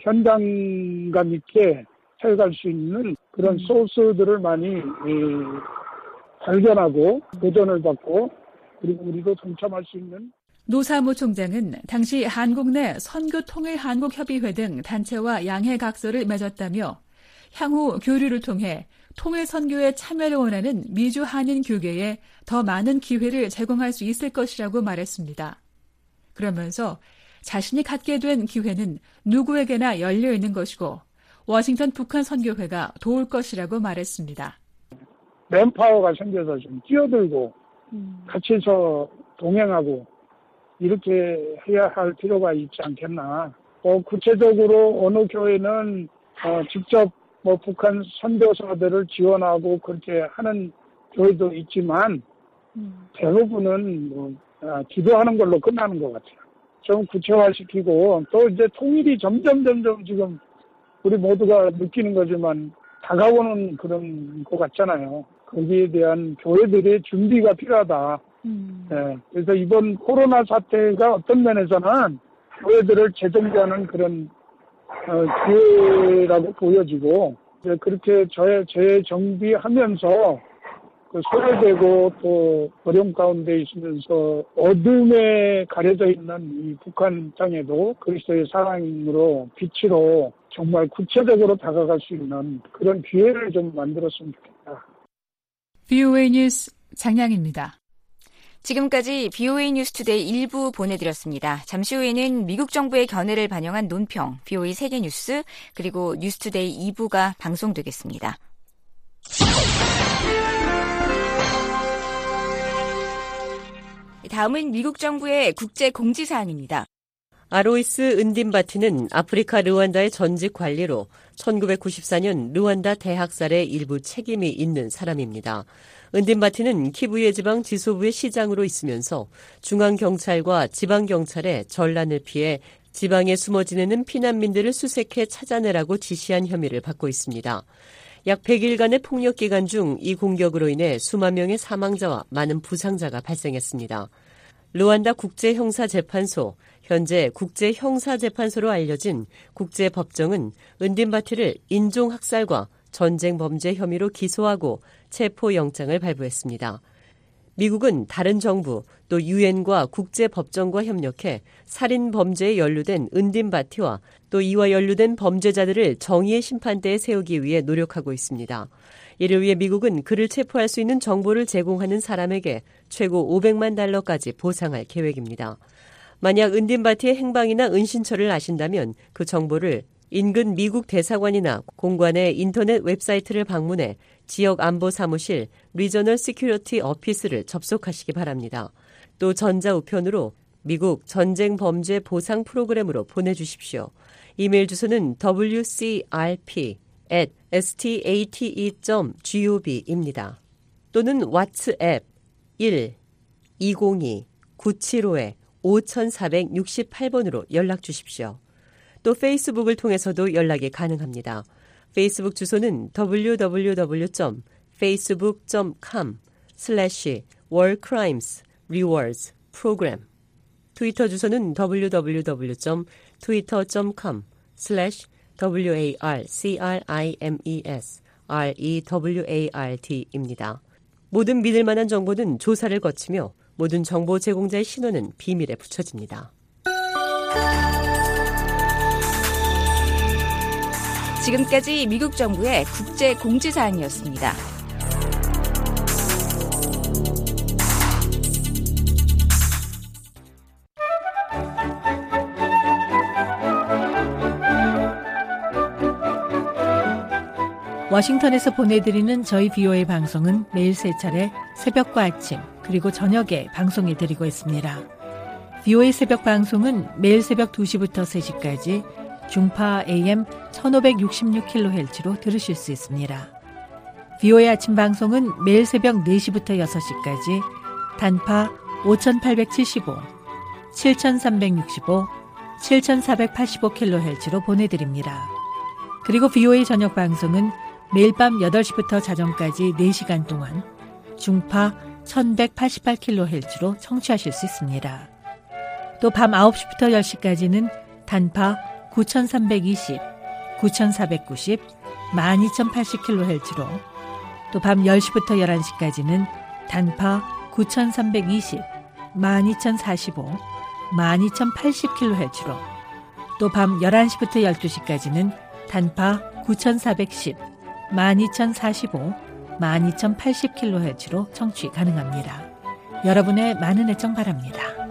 현장감 있게 해갈 수 있는 그런 음. 소스들을 많이 이, 발견하고 도전을 받고 그리고 우리도 동참할 수 있는. 노 사무총장은 당시 한국 내 선교통일한국협의회 등 단체와 양해각서를 맺었다며 향후 교류를 통해 통일선교에 참여를 원하는 미주 한인 교계에 더 많은 기회를 제공할 수 있을 것이라고 말했습니다. 그러면서 자신이 갖게 된 기회는 누구에게나 열려 있는 것이고 워싱턴 북한 선교회가 도울 것이라고 말했습니다. 맨파워가 생겨서 좀 뛰어들고 음. 같이 해서 동행하고 이렇게 해야 할 필요가 있지 않겠나. 어, 구체적으로 어느 교회는 어, 직접 뭐 북한 선교사들을 지원하고 그렇게 하는 교회도 있지만 음. 대부분은 뭐 아, 기도하는 걸로 끝나는 것 같아요. 좀 구체화시키고 또 이제 통일이 점점 점점 지금 우리 모두가 느끼는 거지만 다가오는 그런 것 같잖아요. 거기에 대한 교회들의 준비가 필요하다. 음. 네, 그래서 이번 코로나 사태가 어떤 면에서는 교회들을 재정비하는 그런 어, 기회라고 보여지고 네, 그렇게 재, 재정비하면서 그 소외되고 또 어려움 가운데 있으면서 어둠에 가려져 있는 이 북한 땅에도 그리스도의 사랑으로 빛으로 정말 구체적으로 다가갈 수 있는 그런 기회를 좀 만들었으면 좋겠다. 비오에이 뉴스 장량입니다. 지금까지 비오에이 뉴스투데이 일부 보내드렸습니다. 잠시 후에는 미국 정부의 견해를 반영한 논평, 비오에이 세계뉴스, 그리고 뉴스투데이 이 부가 방송되겠습니다. 다음은 미국 정부의 국제 공지사항입니다. 아로이스 은딘바티는 아프리카 르완다의 전직 관리로 천구백구십사 년 르완다 대학살의 일부 책임이 있는 사람입니다. 은딘바티는 키부예 지방 지소부의 시장으로 있으면서 중앙경찰과 지방경찰의 전란을 피해 지방에 숨어 지내는 피난민들을 수색해 찾아내라고 지시한 혐의를 받고 있습니다. 약 백 일간의 폭력 기간 중 이 공격으로 인해 수만 명의 사망자와 많은 부상자가 발생했습니다. 르완다 국제형사재판소, 현재 국제형사재판소로 알려진 국제법정은 은딘바티를 인종학살과 전쟁범죄 혐의로 기소하고 체포영장을 발부했습니다. 미국은 다른 정부 또 유엔과 국제법정과 협력해 살인범죄에 연루된 은딘바티와 또 이와 연루된 범죄자들을 정의의 심판대에 세우기 위해 노력하고 있습니다. 이를 위해 미국은 그를 체포할 수 있는 정보를 제공하는 사람에게 최고 오백만 달러까지 보상할 계획입니다. 만약 은딘바티의 행방이나 은신처를 아신다면 그 정보를 인근 미국 대사관이나 공관의 인터넷 웹사이트를 방문해 지역 안보 사무실 리저널 시큐리티 어피스를 접속하시기 바랍니다. 또 전자우편으로 미국 전쟁 범죄 보상 프로그램으로 보내주십시오. 이메일 주소는 더블유 씨 알 피 앳 에스 티 에이 티 이 점 gob입니다. 또는 왓츠앱 일 이공이 구칠오 오사육팔 번으로 연락 주십시오. 또 페이스북을 통해서도 연락이 가능합니다. 페이스북 주소는 더블유 더블유 더블유 점 페이스북 점 컴 슬래시 월크라임스 리워드스 프로그램 트위터 주소는 더블유 더블유 더블유 점 트위터 점 컴 슬래시 warcrimес reward입니다. 모든 믿을 만한 정보는 조사를 거치며 모든 정보 제공자의 신원은 비밀에 붙여집니다. 지금까지 미국 정부의 국제 공지사항이었습니다. 워싱턴에서 보내드리는 저희 비오에이 방송은 매일 세 차례 새벽과 아침 그리고 저녁에 방송해드리고 있습니다. 비오에이 새벽 방송은 매일 새벽 두 시부터 세 시까지 중파 에이엠 천오백육십육 킬로헤르츠로 들으실 수 있습니다. 비오에이 아침 방송은 매일 새벽 네 시부터 여섯 시까지 단파 오천팔백칠십오, 칠천삼백육십오, 칠천사백팔십오 킬로헤르츠로 보내드립니다. 그리고 비오에이 저녁 방송은 매일 밤 여덟 시부터 자정까지 네 시간 동안 중파 천백팔십팔 킬로헤르츠로 청취하실 수 있습니다. 또 밤 아홉 시부터 열 시까지는 단파 구천삼백이십, 구천사백구십, 만 이천팔십 킬로헤르츠로 또 밤 열 시부터 열한 시까지는 단파 구천삼백이십, 만 이천사십오, 만 이천팔십 킬로헤르츠로 또 밤 열한 시부터 열두 시까지는 단파 구천사백십, 만 이천사십오, 만 이천팔십 킬로헤르츠로 청취 가능합니다. 여러분의 많은 애청 바랍니다.